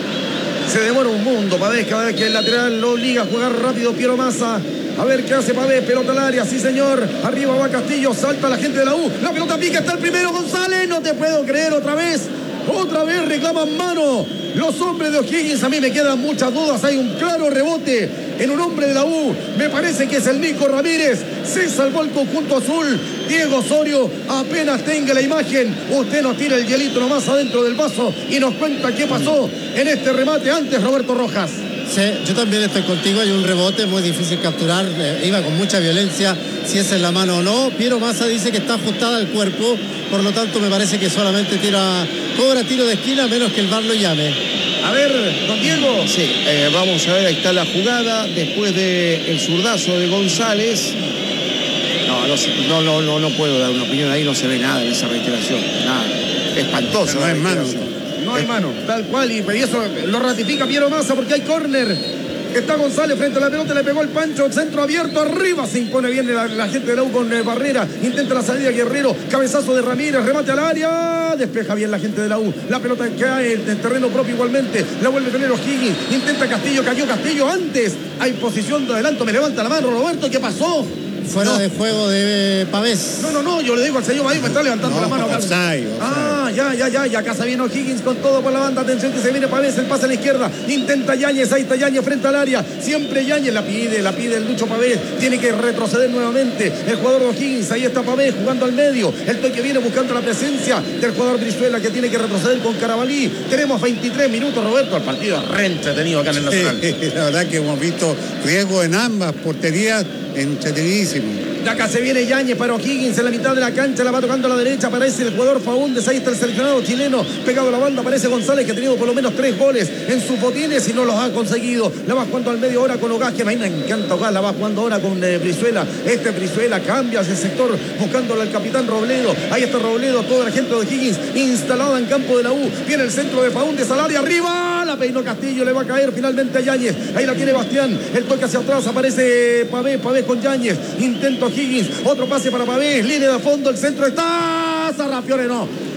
Se demora un mundo Pavés cada vez que el lateral lo obliga a jugar rápido Piero Massa. A ver qué hace Pavés, pelota al área, sí señor. Arriba va Castillo, salta la gente de la U. La pelota pica, está el primero González. No te puedo creer, otra vez. Otra vez reclaman mano los hombres de O'Higgins. A mí me quedan muchas dudas. Hay un claro rebote en un hombre de la U. Me parece que es el Nico Ramírez. Se salvó el conjunto azul. Diego Osorio, apenas tenga la imagen, usted nos tira el hielito nomás adentro del vaso y nos cuenta qué pasó en este remate antes, Roberto Rojas. Sí, yo también estoy contigo, hay un rebote muy difícil capturar, eh, iba con mucha violencia, si es en la mano o no. Piero Massa dice que está ajustada al cuerpo, por lo tanto me parece que solamente tira, cobra tiro de esquina a menos que el V A R lo llame. A ver, don Diego. Sí, eh, vamos a ver, ahí está la jugada, después del zurdazo de González. No, no, no, no, no puedo dar una opinión, ahí no se ve nada en esa reiteración, nada, espantoso. No es mano. No hay mano, tal cual, y eso lo ratifica Piero Massa porque hay córner. Está González frente a la pelota, le pegó el Pancho, centro abierto, arriba se impone bien la, la gente de la U con eh, Barrera, intenta la salida Guerrero, cabezazo de Ramírez, remate al área, despeja bien la gente de la U, la pelota cae en terreno propio igualmente, la vuelve a tener O'Higgins, intenta Castillo, cayó Castillo antes, hay posición de adelanto, me levanta la mano Roberto, ¿qué pasó? Fuera no. de juego de Pavés. No, no, no, yo le digo al señor ahí me está levantando no, la mano. Offside, ah, ya, ya, ya, y acá se viene O'Higgins con todo por la banda. Atención que se viene Pavés, el pase a la izquierda. Intenta Yáñez, ahí está Yáñez frente al área. Siempre Yáñez la pide, la pide el Lucho Pavés. Tiene que retroceder nuevamente. El jugador de O'Higgins, ahí está Pavés jugando al medio. El toque viene buscando la presencia del jugador Brizuela que tiene que retroceder con Carabalí. Tenemos veintitrés minutos, Roberto. El partido re entretenido acá en el Nacional. Sí, la verdad que hemos visto riesgo en ambas porterías, entretenidísimo. De acá se viene Yáñez para O'Higgins en la mitad de la cancha, la va tocando a la derecha, aparece el jugador Faúndez, ahí está el seleccionado chileno, pegado a la banda, aparece González que ha tenido por lo menos tres goles en sus botines y no los ha conseguido. La va jugando al medio hora con Ogas, que a mí me encanta Ogas, la va jugando ahora con eh, Brizuela. Este Brizuela cambia hacia el sector buscándolo al capitán Robledo. Ahí está Robledo, toda la gente de O'Higgins instalada en campo de la U. Viene el centro de Faúndez al área, arriba, la peinó Castillo, le va a caer finalmente a Yáñez. Ahí la tiene Bastián, el toque hacia atrás, aparece Pavés, Pavés con Yáñez, intento O'Higgins, otro pase para Pavés, línea de fondo, el centro está, Sarrafiore no.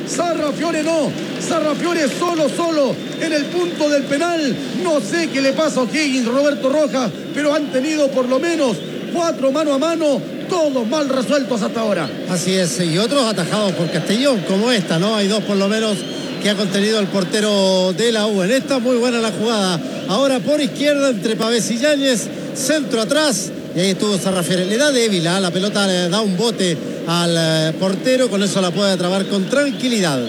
Sarrafiore no. Sarrafiore solo, solo en el punto del penal. No sé qué le pasa a O'Higgins, Roberto Rojas, pero han tenido por lo menos cuatro mano a mano, todos mal resueltos hasta ahora. Así es, y otros atajados por Castellón, como esta, ¿no? Hay dos por lo menos que ha contenido el portero de la U. En esta muy buena la jugada. Ahora por izquierda entre Pavés y Yáñez, centro atrás, y ahí estuvo Sarrafiore. Le da débil, ¿eh? La pelota le da un bote al eh, portero, con eso la puede trabar con tranquilidad.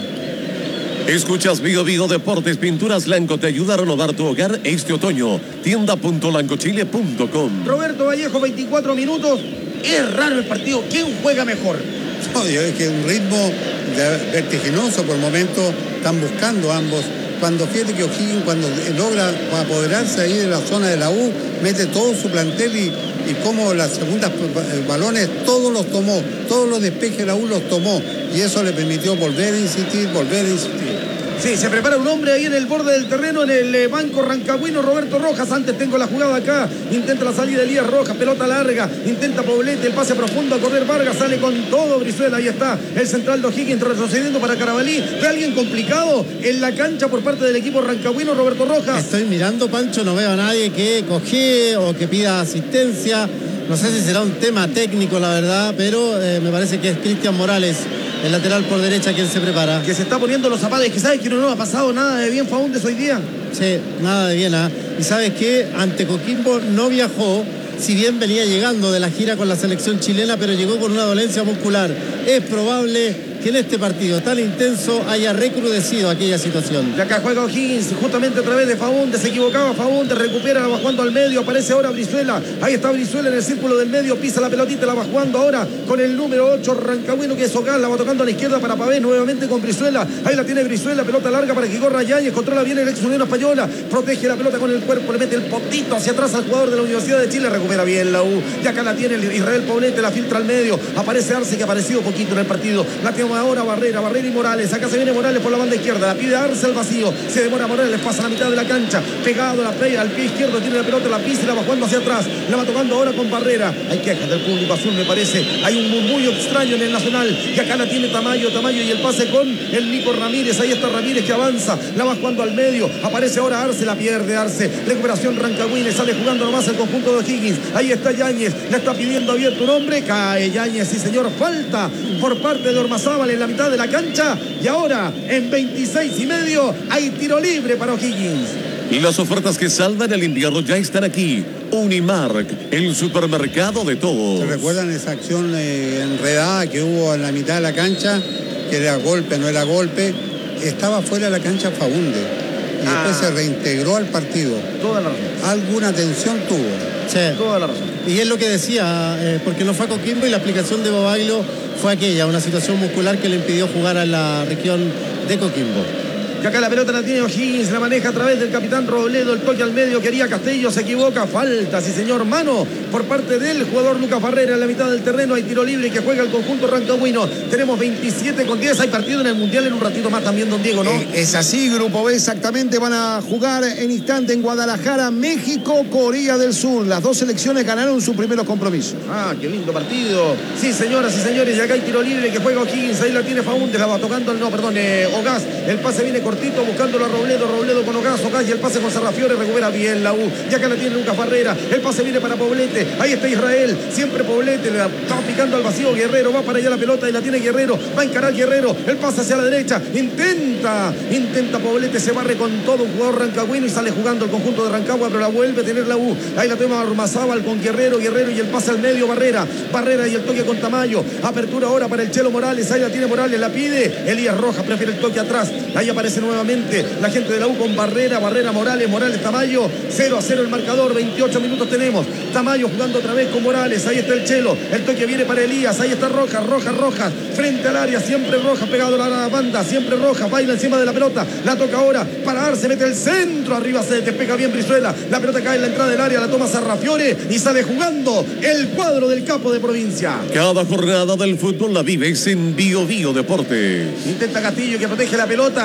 Escuchas Vigo Vigo Deportes. Pinturas Lanco te ayuda a renovar tu hogar este otoño. tienda punto lancochile punto com. Roberto Vallejo, veinticuatro minutos. Es raro el partido. ¿Quién juega mejor? No, yo es que un ritmo de- vertiginoso por momentos están buscando ambos. Cuando fíjate que O'Higgins, cuando logra apoderarse ahí de la zona de la U, mete todo su plantel y, y como las segundas eh, balones, todos los tomó, todos los despejes de la U los tomó. Y eso le permitió volver a insistir, volver a insistir. Sí, se prepara un hombre ahí en el borde del terreno, en el eh, banco rancagüino, Roberto Rojas. Antes tengo la jugada acá, intenta la salida de Elías Rojas, pelota larga, intenta Poblete, el pase profundo a correr Vargas, sale con todo Brizuela, ahí está el central de O'Higgins retrocediendo para Carabalí. ¿Ve alguien complicado en la cancha por parte del equipo rancagüino, Roberto Rojas? Estoy mirando, Pancho, no veo a nadie que coge o que pida asistencia. No sé si será un tema técnico, la verdad, pero eh, me parece que es Cristian Morales, el lateral por derecha, quien se prepara. Que se está poniendo los zapatos, que sabes que no, no ha pasado nada de bien Faúndez hoy día. Sí, nada de bien, ¿ah? Y sabes que ante Coquimbo no viajó, si bien venía llegando de la gira con la selección chilena, pero llegó con una dolencia muscular. Es probable que en este partido tan intenso haya recrudecido aquella situación. Y acá juega O'Higgins, justamente a través de Faúndez, se equivocaba Faúndez, recupera, la va jugando al medio, aparece ahora Brizuela, ahí está Brizuela en el círculo del medio, pisa la pelotita, la va jugando ahora con el número ocho, Rancagüino, que es Ocal, la va tocando a la izquierda para Pavés, nuevamente con Brizuela, ahí la tiene Brizuela, pelota larga para que corra Yáñez, controla bien el ex Unión Española, protege la pelota con el cuerpo, le mete el potito hacia atrás al jugador de la Universidad de Chile, recupera bien la U, y acá la tiene el Israel Poblete, la filtra al medio, aparece Arce, que ha aparecido poquito en el partido, la tiene ahora Barrera, Barrera y Morales, acá se viene Morales por la banda izquierda, la pide Arce al vacío, se demora Morales, pasa a la mitad de la cancha, pegado a la playa, al pie izquierdo, tiene la pelota, la pisa y la va jugando hacia atrás, la va tocando ahora con Barrera, hay quejas del público azul me parece, hay un murmullo extraño en el Nacional, y acá la tiene Tamayo, Tamayo y el pase con el Nico Ramírez, ahí está Ramírez que avanza, la va jugando al medio, aparece ahora Arce, la pierde Arce, recuperación Rancagüino, sale jugando nomás el conjunto de O'Higgins, ahí está Yáñez, le está pidiendo abierto un hombre, cae Yáñez, sí señor, falta por parte de Ormazábal en la mitad de la cancha, y ahora en veintiséis y medio hay tiro libre para O'Higgins. Y las ofertas que salvan el invierno ya están aquí. Unimark, el supermercado de todos. ¿Se recuerdan esa acción eh, enredada que hubo en la mitad de la cancha? Que era golpe, no era golpe. Estaba fuera de la cancha Faúndez. Y Ah. después se reintegró al partido. Toda la razón. Alguna tensión tuvo. Sí. Toda la razón. Y es lo que decía, eh, porque no fue a Coquimbo y la explicación de Bobaglio fue aquella, una situación muscular que le impidió jugar a la región de Coquimbo. Y acá la pelota la tiene O'Higgins, la maneja a través del capitán Robledo, el toque al medio, quería Castillo, se equivoca, falta, sí señor, mano por parte del jugador Lucas Barrera en la mitad del terreno, hay tiro libre que juega el conjunto rancagüino, tenemos veintisiete con diez, hay partido en el Mundial en un ratito más también, don Diego, ¿no? Eh, Es así, Grupo B, exactamente. Van a jugar en instante en Guadalajara, México, Corea del Sur. Las dos selecciones ganaron sus primeros compromisos. Ah, qué lindo partido. Sí, señoras y señores, y acá hay tiro libre que juega O'Higgins, ahí la tiene Faúndez, la va tocando, no, perdón, eh, Ogaz, el pase viene cortito, buscándolo a Robledo, Robledo con Ogaz, Ogaz y el pase con Sarrafiore, recupera bien la U, y acá la tiene Lucas Barrera, el pase viene para Poblete, ahí está Israel, siempre Poblete, le va picando al vacío, Guerrero, va para allá la pelota y la tiene Guerrero, va a encarar Guerrero, el pase hacia la derecha, intenta, intenta Poblete, se barre con todo un jugador rancagüino y sale jugando el conjunto de Rancagua, pero la vuelve a tener la U, ahí la toma Ormazábal con Guerrero, Guerrero y el pase al medio, Barrera, Barrera y el toque con Tamayo, apertura ahora para el Chelo Morales, ahí la tiene Morales, la pide, Elías Rojas prefiere el toque atrás, ahí aparece nuevamente la gente de la U con Barrera, Barrera, Morales, Morales, Tamayo, cero a cero el marcador, veintiocho minutos tenemos, Tamayo jugando otra vez con Morales, ahí está el Chelo, el toque viene para Elías, ahí está Rojas, Rojas, Rojas, frente al área, siempre Rojas, pegado a la banda, siempre Rojas, baila encima de la pelota, la toca ahora para Arce, mete el centro, arriba se despega bien Brizuela, la pelota cae en la entrada del área, la toma Sarrafiore y sale jugando el cuadro del capo de provincia. Cada jornada del fútbol la vives en Bio Bio Deportes. Intenta Castillo que protege la pelota, como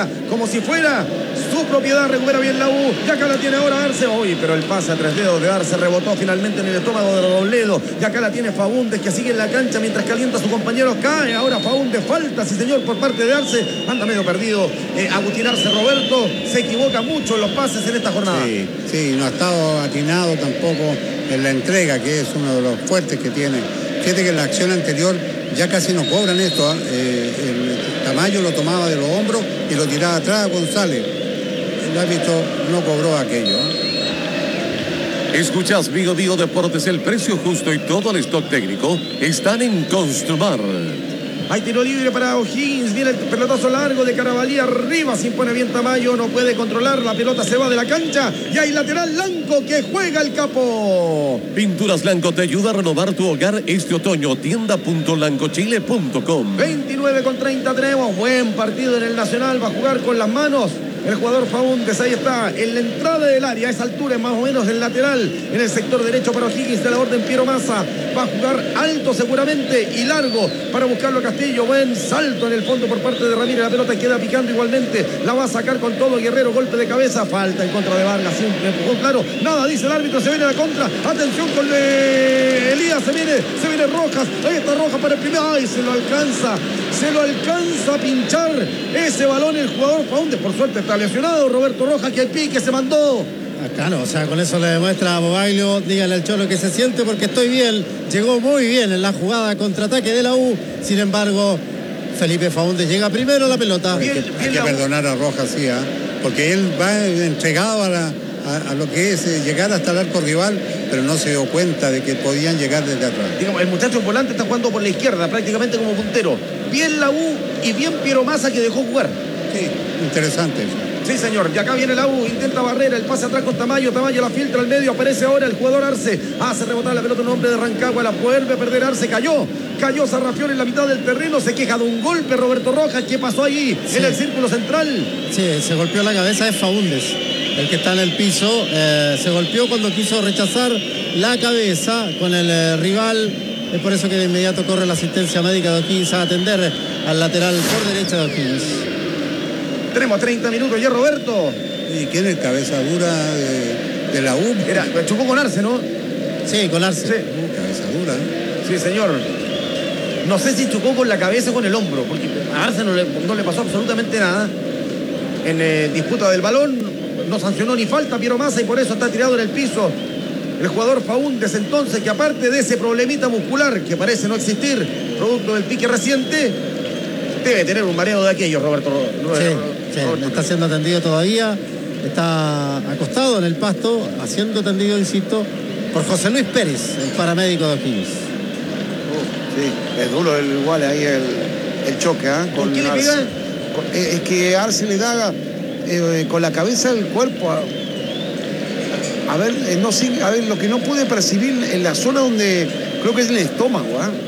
como si fuera su propiedad. Recupera bien la U. Y acá la tiene ahora Arce. Uy, pero el pase a tres dedos de Arce rebotó finalmente en el estómago de Robledo. Y acá la tiene Faúndez, que sigue en la cancha mientras calienta a sus compañeros. Cae ahora Faúndez. Falta, sí señor, por parte de Arce. Anda medio perdido. Eh, Agustín Arce, Roberto. Se equivoca mucho en los pases en esta jornada. Sí, sí, no ha estado atinado tampoco en la entrega, que es uno de los fuertes que tiene. Fíjate que en la acción anterior ya casi no cobran esto. ¿eh? Eh, el Tamayo lo tomaba de los hombros y lo tiraba atrás a González. El árbitro no cobró aquello. ¿eh? Escuchas Vigo Vigo Deportes, el precio justo y todo el stock técnico están en Construmar. Hay tiro libre para O'Higgins, viene el pelotazo largo de Carabalí, arriba se impone bien Tamayo, no puede controlar, la pelota se va de la cancha y hay lateral Blanco que juega el capo. Pinturas Blanco te ayuda a renovar tu hogar este otoño, tienda punto blancochile punto com. veintinueve con treinta tenemos, buen partido en el Nacional, va a jugar con las manos. El jugador Faúndez, ahí está, en la entrada del área, a esa altura, más o menos del lateral, en el sector derecho para O'Higgins de la orden Piero Massa. Va a jugar alto seguramente y largo para buscarlo a Castillo. Buen salto en el fondo por parte de Ramírez. La pelota queda picando igualmente. La va a sacar con todo Guerrero. Golpe de cabeza. Falta en contra de Vargas. Siempre empujó claro. Nada dice el árbitro. Se viene a la contra. Atención con eh, Elías. Se viene, se viene Rojas. Ahí está Rojas para el primer. ¡Ay! Se lo alcanza. Se lo alcanza a pinchar ese balón el jugador Faúndez. Por suerte está lesionado Roberto Rojas, que el pique se mandó. Acá no, o sea, con eso le demuestra a Bobaglio, dígale al Cholo que se siente porque estoy bien. Llegó muy bien en la jugada contraataque de la U. Sin embargo, Felipe Faúndez llega primero a la pelota. Hay que, hay que perdonar a Rojas, sí, ¿eh? Porque él va entregado a, la, a, a lo que es eh, llegar hasta el arco rival, pero no se dio cuenta de que podían llegar desde atrás. Digamos, el muchacho volante está jugando por la izquierda, prácticamente como puntero. Bien la U y bien Piero Massa, que dejó jugar. Sí, interesante eso. Sí, señor. Y acá viene la U, intenta barrera, el pase atrás con Tamayo, Tamayo la filtra al medio, aparece ahora el jugador Arce, hace rebotar la pelota un hombre de Rancagua, la vuelve a perder Arce, cayó, cayó Sarrafión en la mitad del terreno, se queja de un golpe Roberto Rojas. ¿Qué pasó allí? Sí. En el círculo central. Sí, se golpeó la cabeza, es Faúndez, el que está en el piso, eh, se golpeó cuando quiso rechazar la cabeza con el eh, rival. Es por eso que de inmediato corre la asistencia médica de O'Higgins a atender al lateral por derecha de O'Higgins. Tenemos treinta minutos ya, Roberto. ¿Y quién es cabeza dura de, de la U? Era, chocó con Arce, ¿no? Sí, con Arce. Sí. Uh, cabeza dura, ¿eh? Sí, señor. No sé si chocó con la cabeza o con el hombro, porque a Arce no le, no le pasó absolutamente nada. En eh, disputa del balón, no sancionó ni falta Piero Massa y por eso está tirado en el piso. El jugador Faúndez, entonces, que aparte de ese problemita muscular que parece no existir, producto del pique reciente, debe tener un mareo de aquellos, Roberto. Sí, sí, Roberto. Está siendo atendido todavía, está acostado en el pasto, haciendo atendido, insisto, por José Luis Pérez, el paramédico de O'Higgins. Uh, sí, es duro el, igual ahí el, el choque, ¿eh? ¿Con quién le pega? Con, eh, es que Arce le da eh, con la cabeza del cuerpo. A, a ver, eh, no, sí, a ver, lo que no pude percibir en la zona donde creo que es el estómago, ¿eh?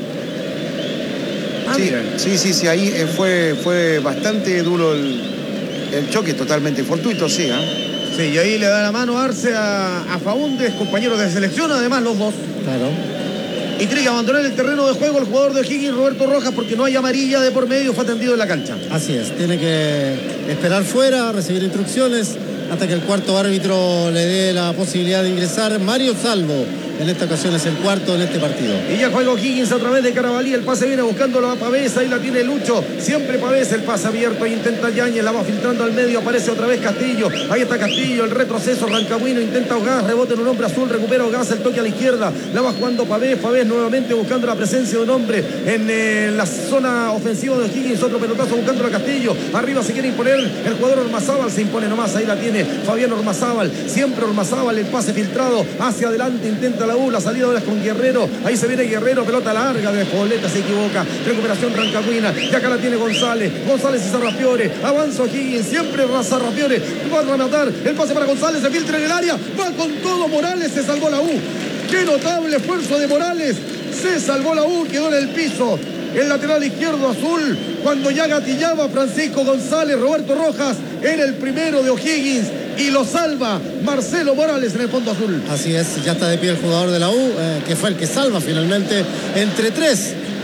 Ah, sí, sí, sí, sí, ahí eh, fue, fue bastante duro el, el choque, totalmente fortuito, sí, ¿eh? Sí, y ahí le da la mano Arce a, a Faúndez, compañeros de selección, además los dos. Claro. Y tiene que abandonar el terreno de juego el jugador de O'Higgins, Roberto Rojas, porque no hay amarilla de por medio, fue atendido en la cancha. Así es, tiene que esperar fuera, recibir instrucciones, hasta que el cuarto árbitro le dé la posibilidad de ingresar. Mario Salvo, en esta ocasión es el cuarto en este partido. Y ya juega O'Higgins a través de Carabalí, el pase viene buscándolo a Pavés, ahí la tiene Lucho, siempre Pavés, el pase abierto, ahí intenta Yáñez, la va filtrando al medio, aparece otra vez Castillo, ahí está Castillo, el retroceso, Rancagüino, intenta Ogás, rebota en un hombre azul, recupera Ogás, el toque a la izquierda, la va jugando Pavés, Pavés nuevamente buscando la presencia de un hombre en eh, la zona ofensiva de O'Higgins, otro pelotazo buscando a Castillo, arriba se quiere imponer el jugador Ormazábal, se impone nomás, ahí la tiene Fabián Ormazábal, siempre Ormazábal, el pase filtrado hacia adelante, intenta la U, la salida ahora es con Guerrero, ahí se viene Guerrero, pelota larga de Pobleta, se equivoca, recuperación Rancagüina, y acá la tiene González, González y Sarrafiore, avanza O'Higgins, siempre Sarrafiore, va a rematar, el pase para González, se filtra en el área, va con todo Morales, se salvó la U, qué notable esfuerzo de Morales, se salvó la U, quedó en el piso, el lateral izquierdo azul, cuando ya gatillaba Francisco González, Roberto Rojas, era el primero de O'Higgins, y lo salva Marcelo Morales en el fondo azul. Así es, ya está de pie el jugador de la U, eh, que fue el que salva finalmente entre tres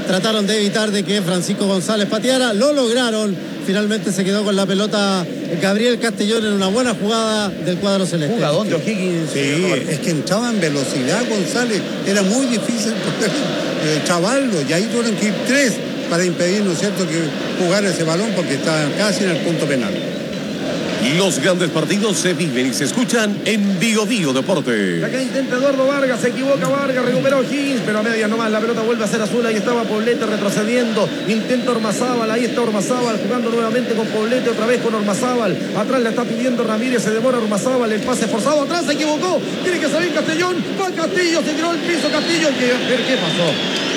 trataron de evitar de que Francisco González pateara, lo lograron, finalmente se quedó con la pelota Gabriel Castellón en una buena jugada del cuadro celeste. Jugadón de O'Higgins. Sí, es que entraba en velocidad González, era muy difícil poder eh, chavarlo, y ahí tuvieron que ir tres para impedir, ¿no es cierto?, que jugara ese balón porque está casi en el punto penal. Los grandes partidos se viven y se escuchan en Bio Bio Deporte. Acá intenta Eduardo Vargas, se equivoca Vargas, recupera O'Higgins, pero a medias nomás, la pelota vuelve a ser azul, ahí estaba Poblete retrocediendo, intenta Ormazábal, ahí está Ormazábal jugando nuevamente con Poblete, otra vez con Ormazábal, atrás la está pidiendo Ramírez, se demora Ormazábal, el pase forzado, atrás se equivocó, tiene que salir Castellón, va Castillo, se tiró al piso Castillo, hay que ver qué pasó.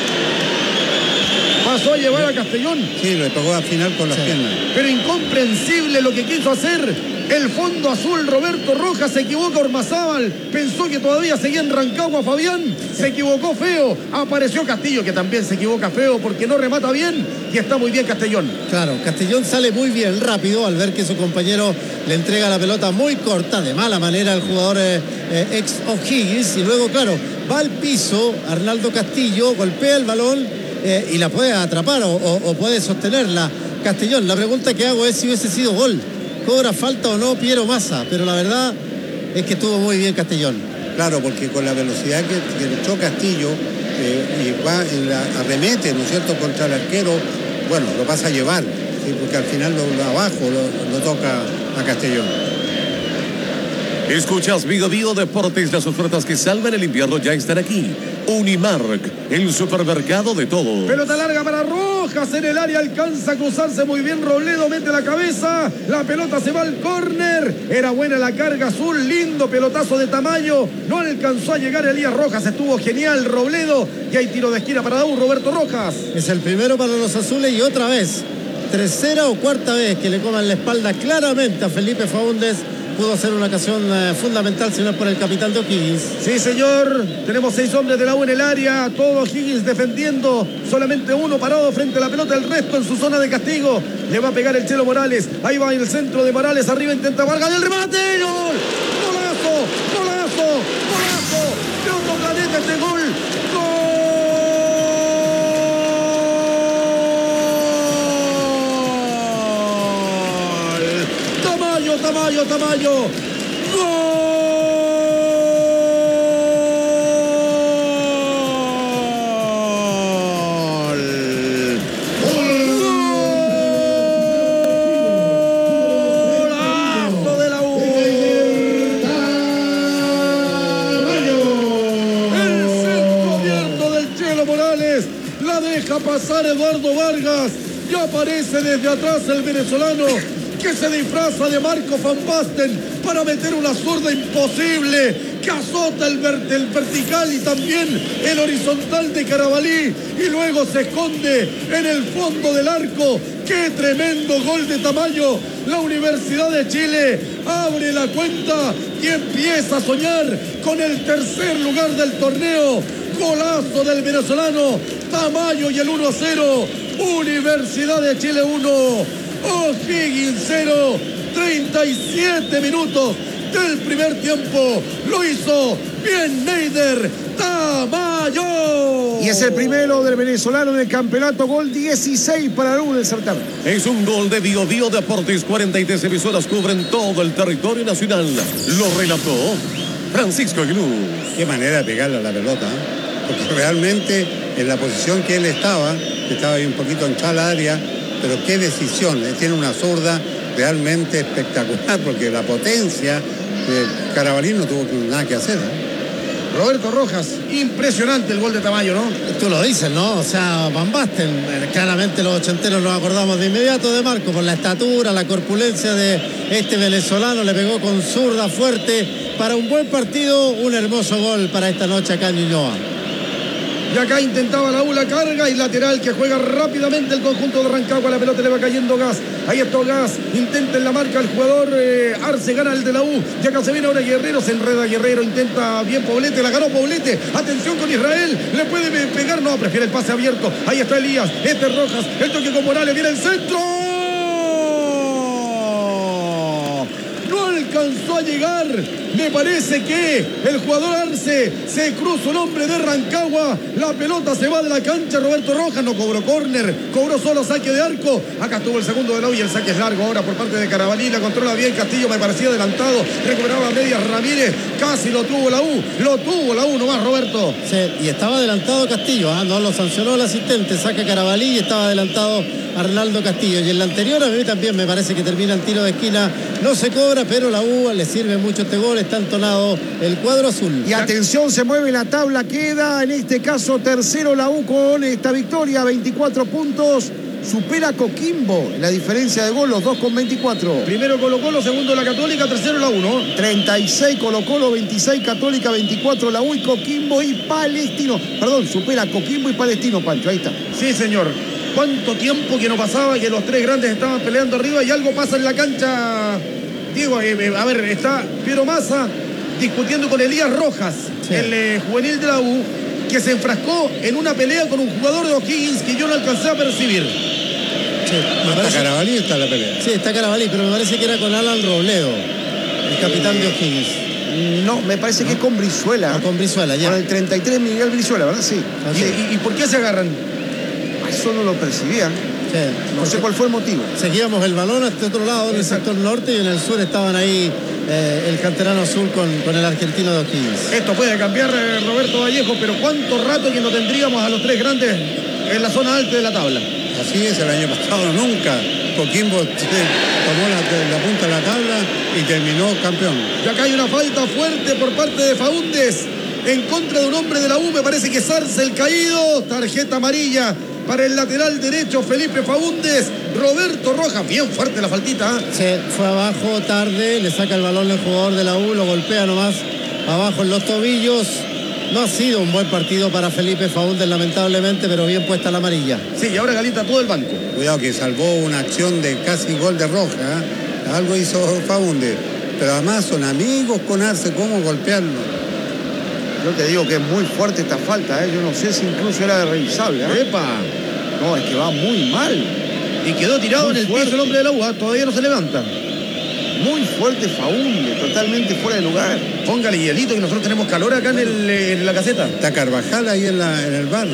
Pasó a llevar a Castellón. Sí, le pegó al final con las sí. piernas. Pero incomprensible lo que quiso hacer el fondo azul Roberto Rojas. Se equivoca Ormazábal. Pensó que todavía seguía en Rancagua Fabián. Se equivocó feo. Apareció Castillo, que también se equivoca feo porque no remata bien. Y está muy bien Castellón. Claro, Castellón sale muy bien rápido al ver que su compañero le entrega la pelota muy corta, de mala manera al jugador eh, eh, ex O'Higgins. Y luego, claro, va al piso Arnaldo Castillo, golpea el balón. Eh, y la puede atrapar o, o, o puede sostenerla Castellón. La pregunta que hago es si hubiese sido gol. ¿Cobra falta o no Piero Massa? Pero la verdad es que estuvo muy bien Castellón. Claro, porque con la velocidad que, que echó Castillo eh, y va y la arremete, ¿no es cierto?, contra el arquero, bueno, lo pasa a llevar, ¿sí?, porque al final lo, lo abajo lo, lo toca a Castellón. Escuchas Bio Bio Deportes, las ofertas que salvan el invierno ya están aquí. Unimark, el supermercado de todo. Pelota larga para Rojas en el área, alcanza a cruzarse muy bien Robledo, mete la cabeza, la pelota se va al córner, era buena la carga azul, lindo pelotazo de Tamayo, no alcanzó a llegar Elías Rojas, estuvo genial Robledo, y hay tiro de esquina para Daúl Roberto Rojas. Es el primero para los azules y otra vez, tercera o cuarta vez que le coman la espalda claramente a Felipe Faúndez. Pudo ser una ocasión eh, fundamental, si no es por el capitán de O'Higgins. Sí, señor. Tenemos seis hombres de la U en el área. Todo O'Higgins defendiendo. Solamente uno parado frente a la pelota. El resto en su zona de castigo. Le va a pegar el Chelo Morales. Ahí va en el centro de Morales. Arriba intenta Vargas. ¡El remate! ¡Gol! ¡Golazo! ¡Golazo! ¡Golazo! ¡De otro planeta este gol! ¡Gol! Tamayo, Tamayo, gol golazo de la U. El centro abierto del Chelo Morales, la deja pasar Eduardo Vargas y aparece desde atrás el venezolano, que se disfraza de Marco Van Basten para meter una zurda imposible que azota el, ver el vertical y también el horizontal de Carabalí y luego se esconde en el fondo del arco. ¡Qué tremendo gol de Tamayo! La Universidad de Chile abre la cuenta y empieza a soñar con el tercer lugar del torneo. Golazo del venezolano Tamayo y el uno a cero. Universidad de Chile uno. O'Higgins cero, treinta y siete minutos del primer tiempo. Lo hizo bien Neider Tamayo. Y es el primero del venezolano en el campeonato, gol dieciséis para la U del certamen. Es un gol de Bio Bio Deportes, cuarenta y tres emisoras cubren todo el territorio nacional. Lo relató Francisco Aguilú. Qué manera de pegarle a la pelota, ¿eh? Porque realmente en la posición que él estaba, estaba ahí un poquito hinchada la área, pero qué decisión, ¿eh? Tiene una zurda realmente espectacular, porque la potencia de Carabalí no tuvo nada que hacer, ¿eh? Roberto Rojas, impresionante el gol de Tamayo, ¿no? Tú lo dices, ¿no? O sea, Van Basten, claramente los ochenteros nos acordamos de inmediato de Marco, por la estatura, la corpulencia de este venezolano, le pegó con zurda fuerte para un buen partido, un hermoso gol para esta noche acá en Ñuñoa. Y acá intentaba la U la carga y lateral que juega rápidamente el conjunto de Rancagua. La pelota le va cayendo Gas. Ahí está Gas. Intenta en la marca el jugador eh, Arce, gana el de la U. Y acá se viene ahora Guerrero. Se enreda Guerrero. Intenta bien Poblete. La ganó Poblete. Atención con Israel. Le puede pegar. No, prefiere el pase abierto. Ahí está Elías. Este es Rojas. El toque con Morales. Viene el centro. No alcanzó alcanzó a llegar. Me parece que el jugador Arce se cruza un hombre de Rancagua. La pelota se va de la cancha. Roberto Rojas no cobró córner, cobró solo saque de arco. Acá estuvo el segundo de la U y el saque es largo ahora por parte de Carabalí. La controla bien Castillo, me parecía adelantado. Recuperaba a medias Ramírez. Casi lo tuvo la U. Lo tuvo la U nomás, Roberto. Sí, y estaba adelantado Castillo. ¿eh? No lo sancionó el asistente. Saca Carabalí y estaba adelantado Arnaldo Castillo. Y en la anterior a mí también me parece que termina en tiro de esquina. No se cobra, pero la U le sirve mucho este gol. Está entonado el cuadro azul. Y atención, se mueve la tabla. Queda en este caso tercero la U con esta victoria. veinticuatro puntos. Supera a Coquimbo la diferencia de gol, los dos con veinticuatro. Primero Colo Colo, segundo la Católica, tercero la U, ¿no? treinta y seis Colo Colo, veintiséis Católica, veinticuatro la U y Coquimbo y Palestino. Perdón, supera a Coquimbo y Palestino, Pancho, ahí está. Sí, señor. ¿Cuánto tiempo que no pasaba que los tres grandes estaban peleando arriba y algo pasa en la cancha? Diego, eh, eh, a ver, está Piero Massa discutiendo con Elías Rojas, sí. el eh, juvenil de la U, que se enfrascó en una pelea con un jugador de O'Higgins que yo no alcancé a percibir. Sí, está Carabalí, está la pelea. Sí, está Carabalí, pero me parece que era con Alan Robledo, el capitán de O'Higgins. No, me parece ¿No? que es con Brizuela. No, con Brizuela, ya. Con el treinta y tres Miguel Brizuela, ¿verdad? Sí. ¿Y, y, ¿Y por qué se agarran? Eso no lo percibían. Sí. No sé cuál fue el motivo. Seguíamos el balón hasta otro lado, en el sector norte, y en el sur estaban ahí eh, el canterano azul con, con el argentino de O'Higgins. Esto puede cambiar, eh, Roberto Vallejo, pero ¿cuánto rato que no tendríamos a los tres grandes en la zona alta de la tabla? Así es, el año pasado nunca. Coquimbo tomó la, la punta de la tabla y terminó campeón. Y acá hay una falta fuerte por parte de Faúndez en contra de un hombre de la U, me parece que es Arce el caído. Tarjeta amarilla para el lateral derecho Felipe Faúndez. Roberto Rojas, bien fuerte la faltita. ¿eh? Se fue abajo tarde, le saca el balón el jugador de la U, lo golpea nomás abajo en los tobillos. No ha sido un buen partido para Felipe Faúndez, lamentablemente, pero bien puesta la amarilla. Sí, y ahora calienta todo el banco. Cuidado que salvó una acción de casi gol de Roja. ¿eh? Algo hizo Faúndez. Pero además son amigos con Arce, ¿cómo golpearlo? Yo te digo que es muy fuerte esta falta, ¿eh? Yo no sé si incluso era revisable. ¿eh? ¡Epa! No, es que va muy mal. Y quedó tirado muy en el fuerte. piso el hombre de la U, ¿eh? Todavía no se levanta. Muy fuerte Faúndez, totalmente fuera de lugar. Póngale hielito que nosotros tenemos calor acá en, el, en la caseta. Está Carvajal ahí en, la, en el bar.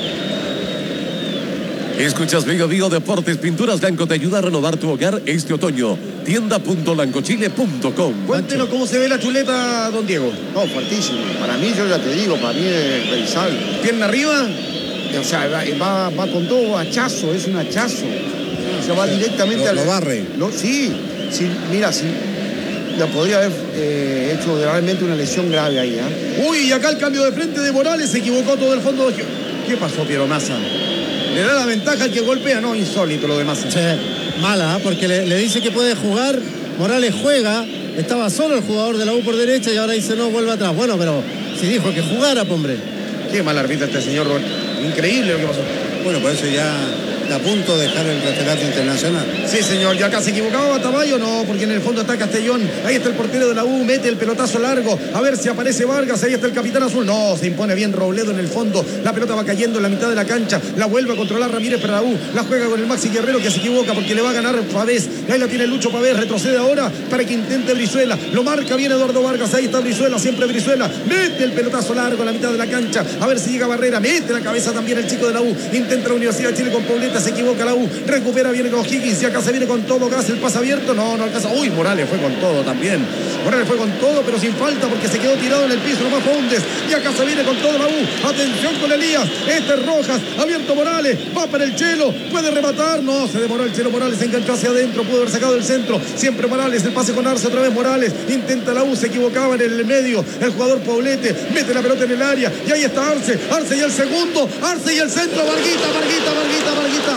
Escuchas Vigo Vigo Deportes, Pinturas Blanco te ayuda a renovar tu hogar este otoño. tienda punto blancochile punto com. Cuéntenos cómo se ve la chuleta, don Diego. No, fuertísimo. Para mí, yo ya te digo, para mí es revisable. ¿Pierna arriba? O sea, va, va, va con todo hachazo, es un hachazo. O sea, va directamente lo, al... Lo barre. No, sí, sí, mira, sí. La podría haber eh, hecho realmente una lesión grave ahí, ¿eh? Uy, y acá el cambio de frente de Morales, se equivocó todo el fondo. ¿Qué pasó, Piero Massa? Le da la ventaja al que golpea, no, insólito lo de Massa. Sí, mala, ¿eh? Porque le, le dice que puede jugar, Morales juega, estaba solo el jugador de la U por derecha y ahora dice no, vuelve atrás. Bueno, pero si dijo que jugara, hombre. Qué mal arbitra este señor, Roberto. Increíble lo que pasó. Bueno, por eso ya está a punto de dejar el referato internacional. Sí, señor, y acá se equivocaba Tamayo, no, porque en el fondo está Castellón. Ahí está el portero de la U, mete el pelotazo largo. A ver si aparece Vargas, ahí está el capitán azul. No, se impone bien Robledo en el fondo. La pelota va cayendo en la mitad de la cancha. La vuelve a controlar Ramírez para la U. La juega con el Maxi Guerrero que se equivoca porque le va a ganar Pavés. Ahí la tiene Lucho Pavés, retrocede ahora para que intente Brizuela. Lo marca bien Eduardo Vargas, ahí está Brizuela, siempre Brizuela. Mete el pelotazo largo en la mitad de la cancha. A ver si llega Barrera, mete la cabeza también el chico de la U. Intenta la Universidad de Chile con Pobleta, se equivoca la U. Recupera, viene con O'Higgins y acá se viene con todo gas, el pase abierto, no, no alcanza. Uy, Morales fue con todo también. Morales fue con todo, pero sin falta porque se quedó tirado en el piso, nomás Faúndez. Y acá se viene con todo la U. Atención con Elías. Este es Rojas, abierto Morales, va para el Chelo, puede rematar. No, se demoró el Chelo Morales, se enganchó hacia adentro, pudo haber sacado el centro. Siempre Morales, el pase con Arce, otra vez Morales. Intenta la U, se equivocaba en el medio. El jugador Poblete mete la pelota en el área. Y ahí está Arce, Arce y el segundo, Arce y el centro. Varguita, Varguita, Varguita, Varguita.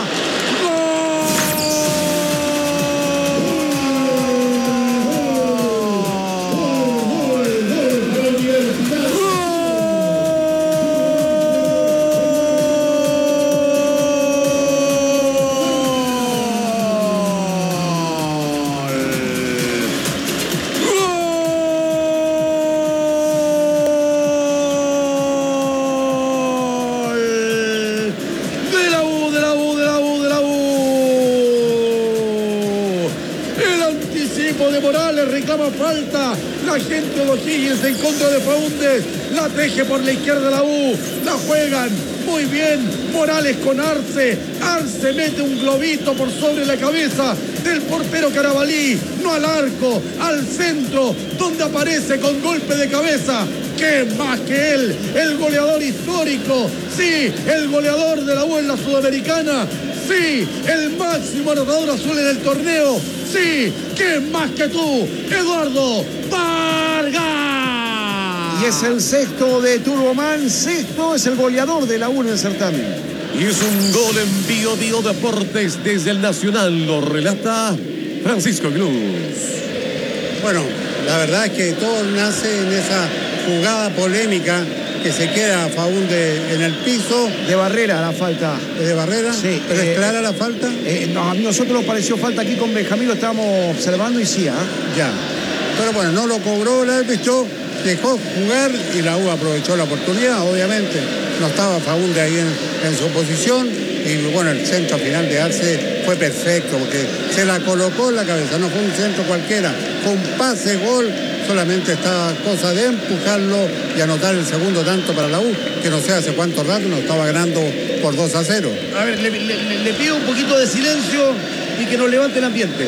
equipo de Morales reclama falta. La gente de O'Higgins en contra de Faúndez. La teje por la izquierda la U. La juegan muy bien. Morales con Arce. Arce mete un globito por sobre la cabeza del portero Carabalí. No al arco, al centro, donde aparece con golpe de cabeza. ¿Qué más que él? El goleador histórico. Sí, el goleador de la U en la Sudamericana. Sí, el máximo anotador azul en el torneo. Sí, ¿qué más que tú? Eduardo Vargas. Y es el sexto de Turboman. Sexto es el goleador de la U en el certamen. Y es un gol en Bio Bio Deportes desde el Nacional. Lo relata Francisco Gluz. Bueno, la verdad es que todo nace en esa jugada polémica que se queda Faúndez en el piso. De Barrera la falta. ¿De Barrera? Sí. ¿Pero eh, es clara la falta? Eh, no, a nosotros nos pareció falta aquí con Benjamín, lo estábamos observando y sí, ¿eh? Ya. Pero bueno, no lo cobró el árbitro, dejó jugar y la U aprovechó la oportunidad, obviamente. No estaba Faúndez ahí en, en su posición y bueno, el centro final de Arce fue perfecto porque se la colocó en la cabeza, no fue un centro cualquiera, fue un pase gol. Solamente estaba cosa de empujarlo y anotar el segundo tanto para la U, que no sé hace cuánto rato nos estaba ganando por dos a cero. A ver, le, le, le pido un poquito de silencio y que nos levante el ambiente.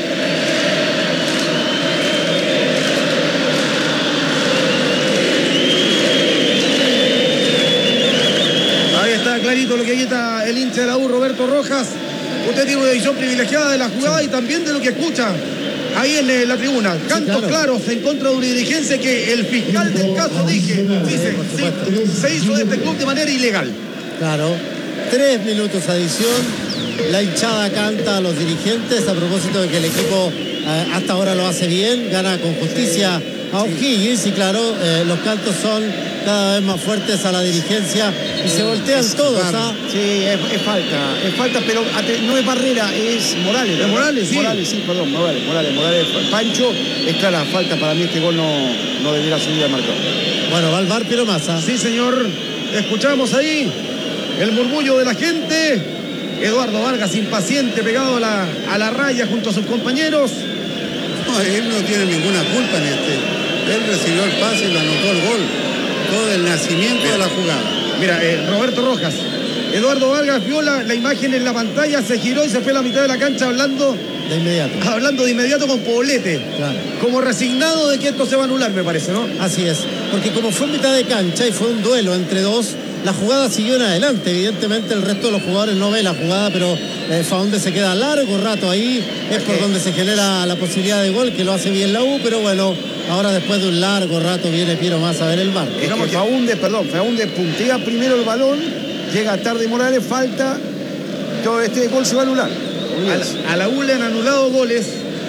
Ahí está clarito lo que grita el hincha de la U, Roberto Rojas. Usted tiene una visión privilegiada de la jugada, sí, y también de lo que escucha ahí en la tribuna. Cantos, sí, claro, claros en contra de una dirigencia que el fiscal del caso dije, dice, sí, se hizo de este club de manera ilegal. Claro, tres minutos adición. La hinchada canta a los dirigentes a propósito de que el equipo eh, hasta ahora lo hace bien, gana con justicia a O'Higgins y claro, eh, los cantos son cada vez más fuertes a la dirigencia y se voltean es todos. ¿Ah? Sí, es, es falta, es falta, pero no es Barrera, es Morales. Es Morales, sí. Morales, sí, perdón, Morales, Morales, Morales, Pancho, está la falta, para mí este gol no, no debiera salir al marcador. Bueno, va al bar Piero Massa. Sí, señor, escuchamos ahí el murmullo de la gente. Eduardo Vargas impaciente, pegado a la, a la raya junto a sus compañeros. No, él no tiene ninguna culpa en este. Él recibió el pase y lo anotó el gol. Todo el nacimiento Mira. de la jugada. Mira, eh, Roberto Rojas. Eduardo Vargas vio la, la imagen en la pantalla, se giró y se fue a la mitad de la cancha hablando de inmediato. Hablando de inmediato con Poblete. Claro. Como resignado de que esto se va a anular, me parece, ¿no? Así es. Porque como fue en mitad de cancha y fue un duelo entre dos, la jugada siguió en adelante. Evidentemente el resto de los jugadores no ve la jugada, pero eh, Faúndez se queda largo rato ahí. Es por donde se genera la posibilidad de gol, que lo hace bien la U, pero bueno, ahora después de un largo rato viene Piero Massa a ver el bar. Digamos que Faúndez, perdón, Faúndez puntea primero el balón, llega tarde Morales, falta, todo este gol se va a anular. A la, a la U le han anulado goles.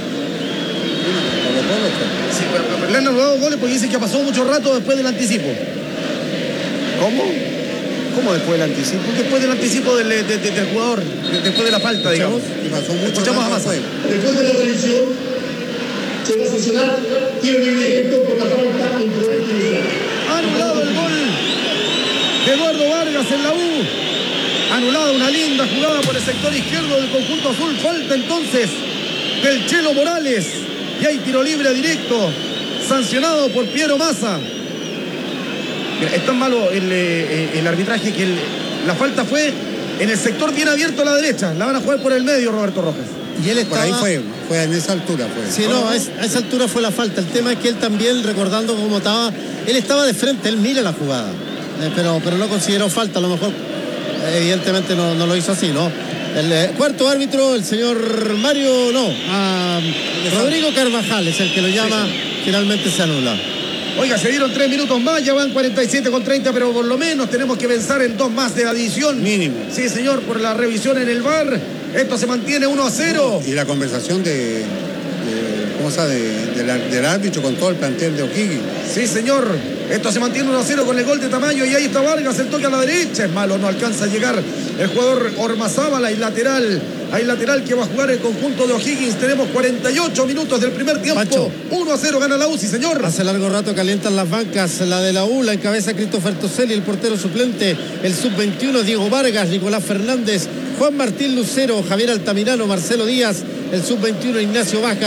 Sí, pero, pero le han anulado goles porque dicen que pasó mucho rato después del anticipo. ¿Cómo? ¿Cómo después del anticipo? Después del anticipo del, de, de, del jugador, de, después de la falta, digamos. Y pasó mucho Escuchamos a Massa. Después de la revisión, se va a sancionar, tiene un ejemplo por la falta en poder utilizar. Ha anulado el gol de Eduardo Vargas en la U. Anulada una linda jugada por el sector izquierdo del conjunto azul. Falta entonces del Chelo Morales. Y hay tiro libre directo, sancionado por Piero Massa. Mira, es tan malo el, el, el arbitraje que el, la falta fue en el sector bien abierto a la derecha. La van a jugar por el medio, Roberto Rojas. Y él estaba... Por ahí fue, fue en esa altura fue. Sí, no, a esa altura fue la falta. El tema es que él también, recordando cómo estaba, él estaba de frente, él mira la jugada. Eh, pero, pero no consideró falta, a lo mejor evidentemente no, no lo hizo así, ¿no? El eh, cuarto árbitro, el señor Mario, no, a Rodrigo Carvajal es el que lo llama, sí, sí. Finalmente se anula. Oiga, se dieron tres minutos más, ya van cuarenta y siete con treinta, pero por lo menos tenemos que pensar en dos más de adición. Mínimo. Sí, señor, por la revisión en el V A R. Esto se mantiene uno a cero. Y la conversación de, de ¿cómo se llama? De, de la, del árbitro con todo el plantel de O'Higgins. Sí, señor. Esto se mantiene uno a cero con el gol de Tamayo y ahí está Vargas, el toque a la derecha. Es malo, no alcanza a llegar el jugador Ormazábal, hay lateral. Hay lateral que va a jugar el conjunto de O'Higgins. Tenemos cuarenta y ocho minutos del primer tiempo. Pacho. uno a cero gana la U, sí, señor. Hace largo rato calientan las bancas. La de la U, la encabeza Christopher Toselli, el portero suplente. El sub veintiuno, Diego Vargas, Nicolás Fernández, Juan Martín Lucero, Javier Altamirano, Marcelo Díaz. El sub veintiuno, Ignacio Vázquez,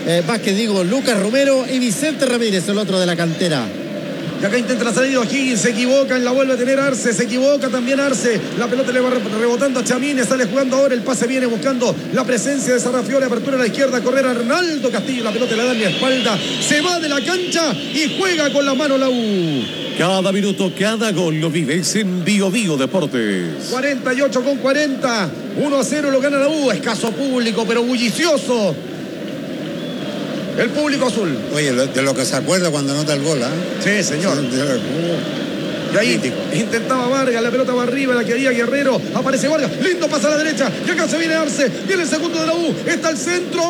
eh, Vázquez, digo, Lucas Romero y Vicente Ramírez, el otro de la cantera. Y acá intenta la salida O'Higgins, se equivoca, la vuelve a tener Arce, se equivoca también Arce. La pelota le va rebotando a Chamine, sale jugando ahora, el pase viene buscando la presencia de Sarrafiore, apertura a la izquierda, correr a Arnaldo Castillo, la pelota le da en la espalda, se va de la cancha y juega con la mano la U. Cada minuto, cada gol lo vives en Bio Bio Deportes. cuarenta y ocho con cuarenta, uno a cero lo gana la U, escaso público, pero bullicioso. El público azul. Oye, de lo que se acuerda cuando anota el gol, ¿ah? ¿eh? Sí, señor. Y ahí intentaba Vargas, la pelota va arriba, la quería Guerrero, aparece Vargas, lindo pasa a la derecha, y acá se viene Arce, viene el segundo de la U, está el centro,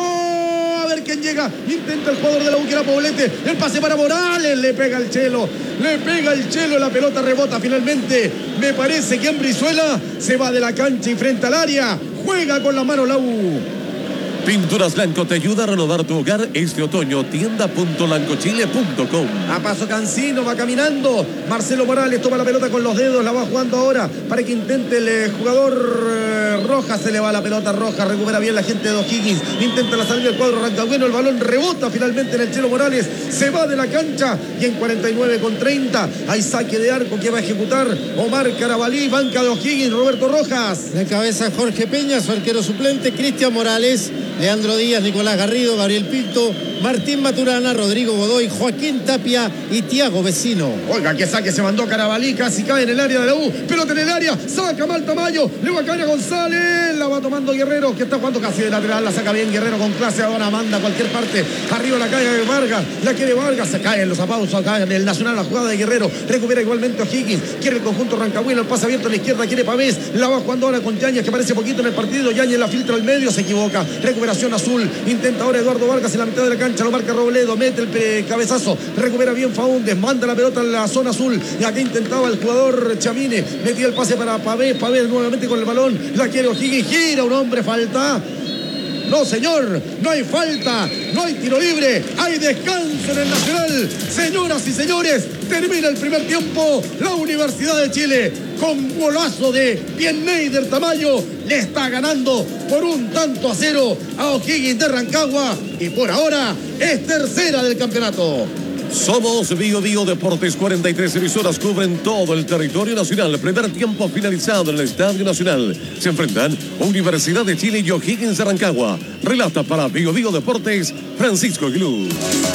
a ver quién llega, intenta el jugador de la U que era Poblete, el pase para Morales, le pega el Chelo, le pega el Chelo, la pelota rebota finalmente, me parece que en Brizuela se va de la cancha y frente al área, juega con la mano la U. Pinturas Blanco te ayuda a renovar tu hogar este otoño. tienda punto lancochile punto com. A paso Cancino, va caminando. Marcelo Morales toma la pelota con los dedos, la va jugando ahora para que intente el eh, jugador eh, Rojas. Se le va la pelota Rojas, recupera bien la gente de O'Higgins. Intenta la salida del cuadro rancagüeno, el balón rebota finalmente en el Chelo Morales. Se va de la cancha y en cuarenta y nueve con treinta hay saque de arco que va a ejecutar Omar Carabalí, banca de O'Higgins, Roberto Rojas. La cabeza Jorge Peña, su arquero suplente, Cristian Morales, Leandro Díaz, Nicolás Garrido, Gabriel Pinto, Martín Maturana, Rodrigo Godoy, Joaquín Tapia y Tiago Vecino. Oiga, que saque se mandó Carabalí, casi cae en el área de la U, pelota en el área, saca mal Tamayo, le va a caer a González, la va tomando Guerrero, que está jugando casi de lateral, la saca bien Guerrero con clase, ahora manda a cualquier parte, arriba la cae Vargas, la quiere Vargas, se cae en los aplausos, acá en el Nacional la jugada de Guerrero, recupera igualmente O'Higgins, quiere el conjunto Rancagüino, el pase abierto a la izquierda, quiere Pavés, la va jugando ahora con Yáñez, que aparece poquito en el partido, Yáñez la filtra al medio, se equivoca, recuperación azul, intenta ahora Eduardo Vargas en la mitad de la cancha, lo marca Robledo, mete el cabezazo, recupera bien Faúndez, manda la pelota en la zona azul, y aquí intentaba el jugador Chamine, metía el pase para Pavés, Pavés nuevamente con el balón, la quiere O'Higgins, gira un hombre, falta. No, señor, no hay falta, no hay tiro libre, hay descanso en el Nacional. Señoras y señores, termina el primer tiempo. La Universidad de Chile, con golazo de Pienneider Tamayo, le está ganando por un tanto a cero a O'Higgins de Rancagua y por ahora es tercera del campeonato. Somos Bio Bio Deportes, cuarenta y tres emisoras cubren todo el territorio nacional. Primer tiempo finalizado en el Estadio Nacional. Se enfrentan Universidad de Chile y O'Higgins de Rancagua. Relata para Bio Bio Deportes, Francisco Aguilú.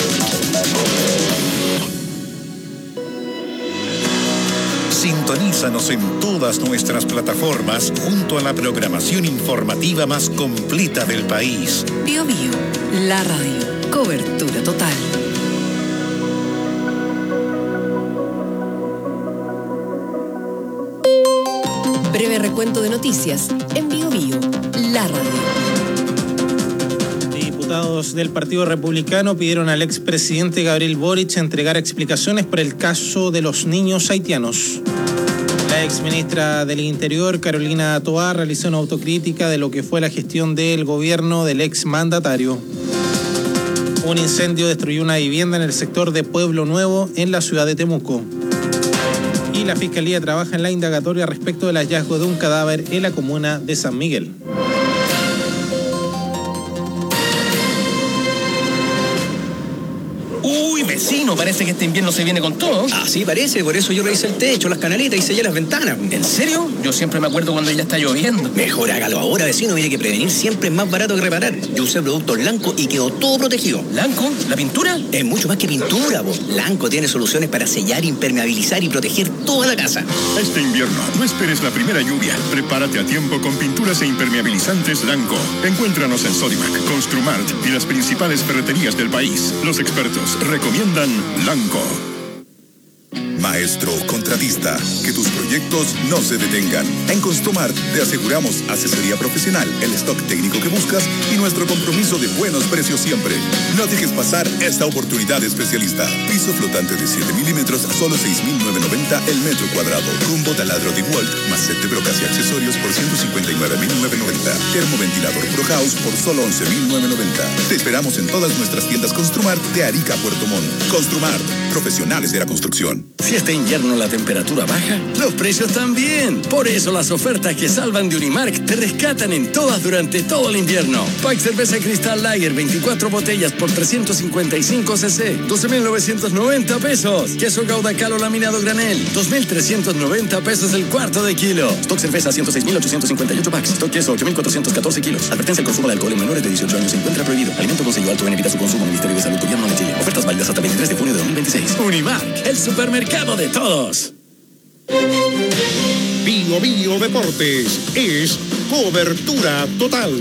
Sintonízanos en todas nuestras plataformas junto a la programación informativa más completa del país. Bio Bio, la radio, cobertura total. Breve recuento de noticias en Bio Bio, la radio. Diputados del Partido Republicano pidieron al expresidente Gabriel Boric entregar explicaciones por el caso de los niños haitianos. La exministra del Interior, Carolina Toá, realizó una autocrítica de lo que fue la gestión del gobierno del exmandatario. Un incendio destruyó una vivienda en el sector de Pueblo Nuevo, en la ciudad de Temuco. Y la Fiscalía trabaja en la indagatoria respecto del hallazgo de un cadáver en la comuna de San Miguel. Uy, vecino, parece que este invierno se viene con todo. Así parece, por eso yo revisé el techo, las canaletas y sellé las ventanas. ¿En serio? Yo siempre me acuerdo cuando ya está lloviendo. Mejor hágalo ahora, vecino, mire que prevenir siempre es más barato que reparar. Yo usé productos Lanco y quedó todo protegido. ¿Lanco? ¿La pintura? Es mucho más que pintura, vos. Lanco tiene soluciones para sellar, impermeabilizar y proteger toda la casa. Este invierno, no esperes la primera lluvia. Prepárate a tiempo con pinturas e impermeabilizantes Lanco. Encuéntranos en Sodimac, Construmart y las principales ferreterías del país. Los expertos recomiendan Lanco. Maestro contratista, que tus proyectos no se detengan. En Construmart te aseguramos asesoría profesional, el stock técnico que buscas y nuestro compromiso de buenos precios siempre. No dejes pasar esta oportunidad especialista. Piso flotante de siete milímetros a solo seis mil novecientos noventa el metro cuadrado. Combo taladro de Walt más set de brocas y accesorios por ciento cincuenta y nueve mil novecientos noventa. Termoventilador Pro House por solo once mil novecientos noventa. Te esperamos en todas nuestras tiendas Construmart de Arica a Puerto Montt. Construmart, profesionales de la construcción. Si este invierno la temperatura baja, los precios también. Por eso las ofertas que salvan de Unimark te rescatan en todas durante todo el invierno. Pack cerveza Cristal Lager, veinticuatro botellas por trescientos cincuenta y cinco cc, doce mil novecientos noventa pesos. Queso Gouda Calo laminado granel, dos mil trescientos noventa pesos el cuarto de kilo. Stock cerveza, ciento seis mil ochocientos cincuenta y ocho packs. Stock queso, ocho mil cuatrocientos catorce kilos. Advertencia: el consumo de alcohol en menores de dieciocho años se encuentra prohibido. Alimento con sello alto en evita su consumo. Ministerio de Salud, Gobierno de Chile. Ofertas válidas hasta veintitrés de junio de dos mil veintiséis. Unimark, el supermercado de todos. Bio Bio Deportes es cobertura total.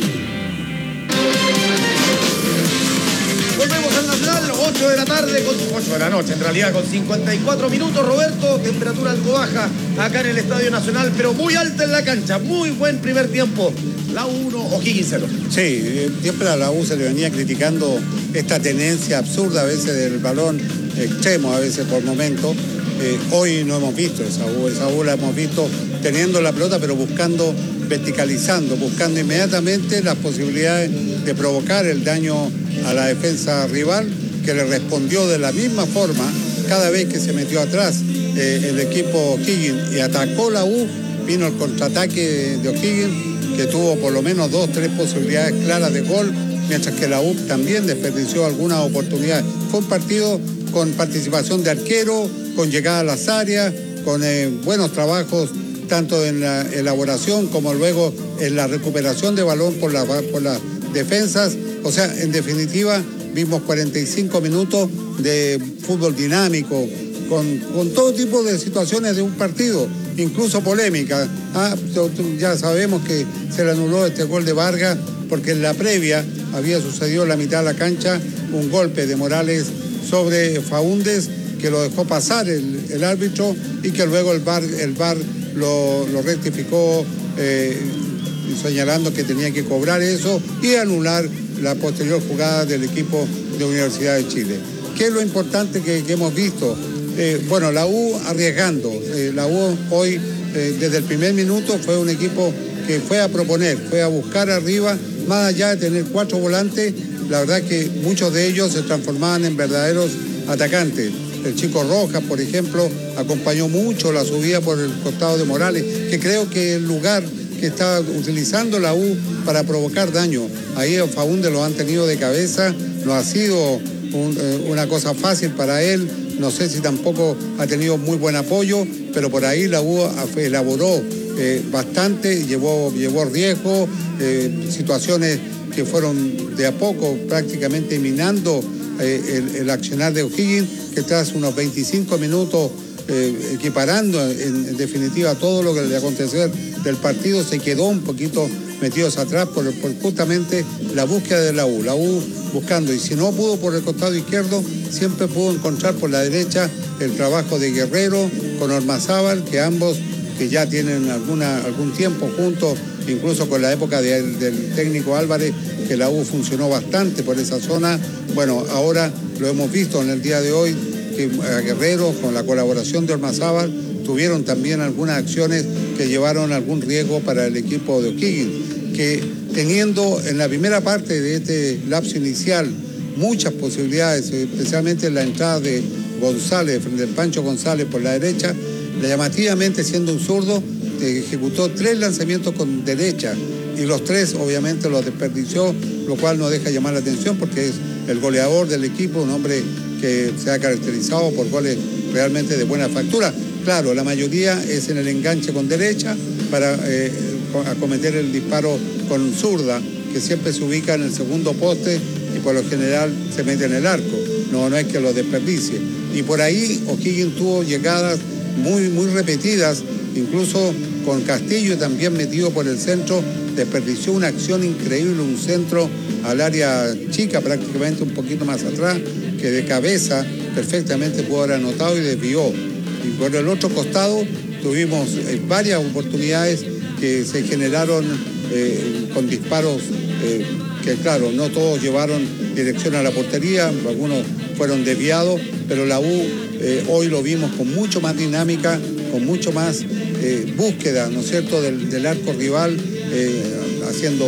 Volvemos al Nacional, ocho de la tarde, con ocho de la noche, en realidad, con cincuenta y cuatro minutos, Roberto. Temperatura algo baja acá en el Estadio Nacional, pero muy alta en la cancha. Muy buen primer tiempo. La U uno, O'Higgins cero. Sí, siempre a la U se le venía criticando esta tenencia absurda a veces del balón extremo, a veces por momentos. Eh, hoy no hemos visto esa U, esa U la hemos visto teniendo la pelota, pero buscando, verticalizando, buscando inmediatamente las posibilidades de provocar el daño a la defensa rival, que le respondió de la misma forma cada vez que se metió atrás eh, el equipo O'Higgins y atacó la U. Vino el contraataque de O'Higgins, que tuvo por lo menos dos, tres posibilidades claras de gol, mientras que la U también desperdició algunas oportunidades. Fue un partido con participación de arquero, con llegada a las áreas, con eh, buenos trabajos tanto en la elaboración como luego en la recuperación de balón por, la, por las defensas. O sea, en definitiva, vimos cuarenta y cinco minutos de fútbol dinámico, con, con todo tipo de situaciones de un partido, incluso polémica. Ah, ya sabemos que se le anuló este gol de Vargas porque en la previa había sucedido en la mitad de la cancha un golpe de Morales sobre Faúndez, que lo dejó pasar el, el árbitro y que luego el V A R, el V A R lo, lo rectificó eh, señalando que tenía que cobrar eso y anular la posterior jugada del equipo de Universidad de Chile. ¿Qué es lo importante que, que hemos visto? Eh, bueno, la U arriesgando. Eh, la U hoy, eh, desde el primer minuto, fue un equipo que fue a proponer, fue a buscar arriba, más allá de tener cuatro volantes. La verdad que muchos de ellos se transformaban en verdaderos atacantes. El Chico Rojas, por ejemplo, acompañó mucho la subida por el costado de Morales, que creo que el lugar que está utilizando la U para provocar daño. Ahí a Faúndez lo han tenido de cabeza, no ha sido un, eh, una cosa fácil para él, no sé si tampoco ha tenido muy buen apoyo, pero por ahí la U elaboró eh, bastante, llevó, llevó riesgo, eh, situaciones que fueron de a poco prácticamente minando eh, el, el accionar de O'Higgins, que tras unos veinticinco minutos eh, equiparando en, en definitiva todo lo que le aconteció del partido, se quedó un poquito metidos atrás por, por justamente la búsqueda de la U, la U buscando, y si no pudo por el costado izquierdo, siempre pudo encontrar por la derecha el trabajo de Guerrero con Ormazábal, que ambos que ya tienen alguna, algún tiempo juntos, incluso con la época de, del técnico Álvarez, que la U funcionó bastante por esa zona. Bueno, ahora lo hemos visto en el día de hoy, que a Guerrero, con la colaboración de Ormazábal, tuvieron también algunas acciones que llevaron algún riesgo para el equipo de O'Higgins, que teniendo en la primera parte de este lapso inicial muchas posibilidades, especialmente en la entrada de González, frente al Pancho González por la derecha, llamativamente siendo un zurdo, ejecutó tres lanzamientos con derecha y los tres obviamente los desperdició, lo cual no deja llamar la atención porque es el goleador del equipo, un hombre que se ha caracterizado por goles realmente de buena factura. Claro, la mayoría es en el enganche con derecha para eh, acometer el disparo con zurda, que siempre se ubica en el segundo poste y por lo general se mete en el arco. No, no es que lo desperdicie. Y por ahí O'Higgins tuvo llegadas muy, muy repetidas, incluso con Castillo también metido por el centro, desperdició una acción increíble, un centro al área chica, prácticamente un poquito más atrás, que de cabeza perfectamente pudo haber anotado y desvió. Y por el otro costado tuvimos eh, varias oportunidades que se generaron eh, con disparos eh, que claro, no todos llevaron dirección a la portería, algunos fueron desviados, pero la U eh, hoy lo vimos con mucho más dinámica, con mucho más eh, búsqueda, ¿no es cierto?, del, del arco rival, eh, haciendo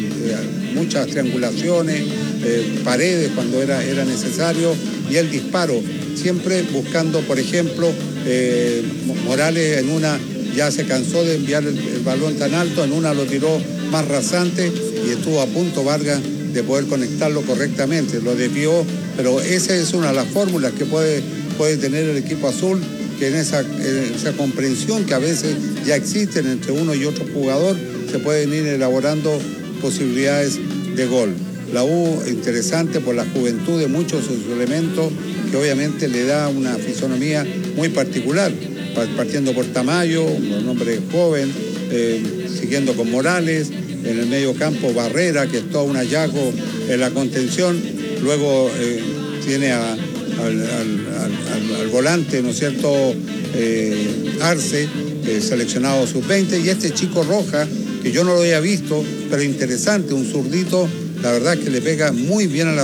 eh, muchas triangulaciones, eh, paredes cuando era, era necesario, y el disparo, siempre buscando, por ejemplo, Eh, Morales en una ya se cansó de enviar el, el balón tan alto, en una lo tiró más rasante y estuvo a punto Vargas de poder conectarlo correctamente, lo desvió, pero esa es una de las fórmulas que puede, puede tener el equipo azul, que en esa, en esa comprensión que a veces ya existen entre uno y otro jugador, se pueden ir elaborando posibilidades de gol. La U, interesante por la juventud de muchos de sus elementos, que obviamente le da una fisonomía muy particular, partiendo por Tamayo, un hombre joven, eh, siguiendo con Morales, en el medio campo Barrera, que es todo un hallazgo en la contención, luego eh, tiene a, al, al, al, al volante, ¿no es cierto?, eh, Arce, eh, seleccionado sub veinte, y este chico Roja, que yo no lo había visto, pero interesante, un zurdito, la verdad que le pega muy bien a la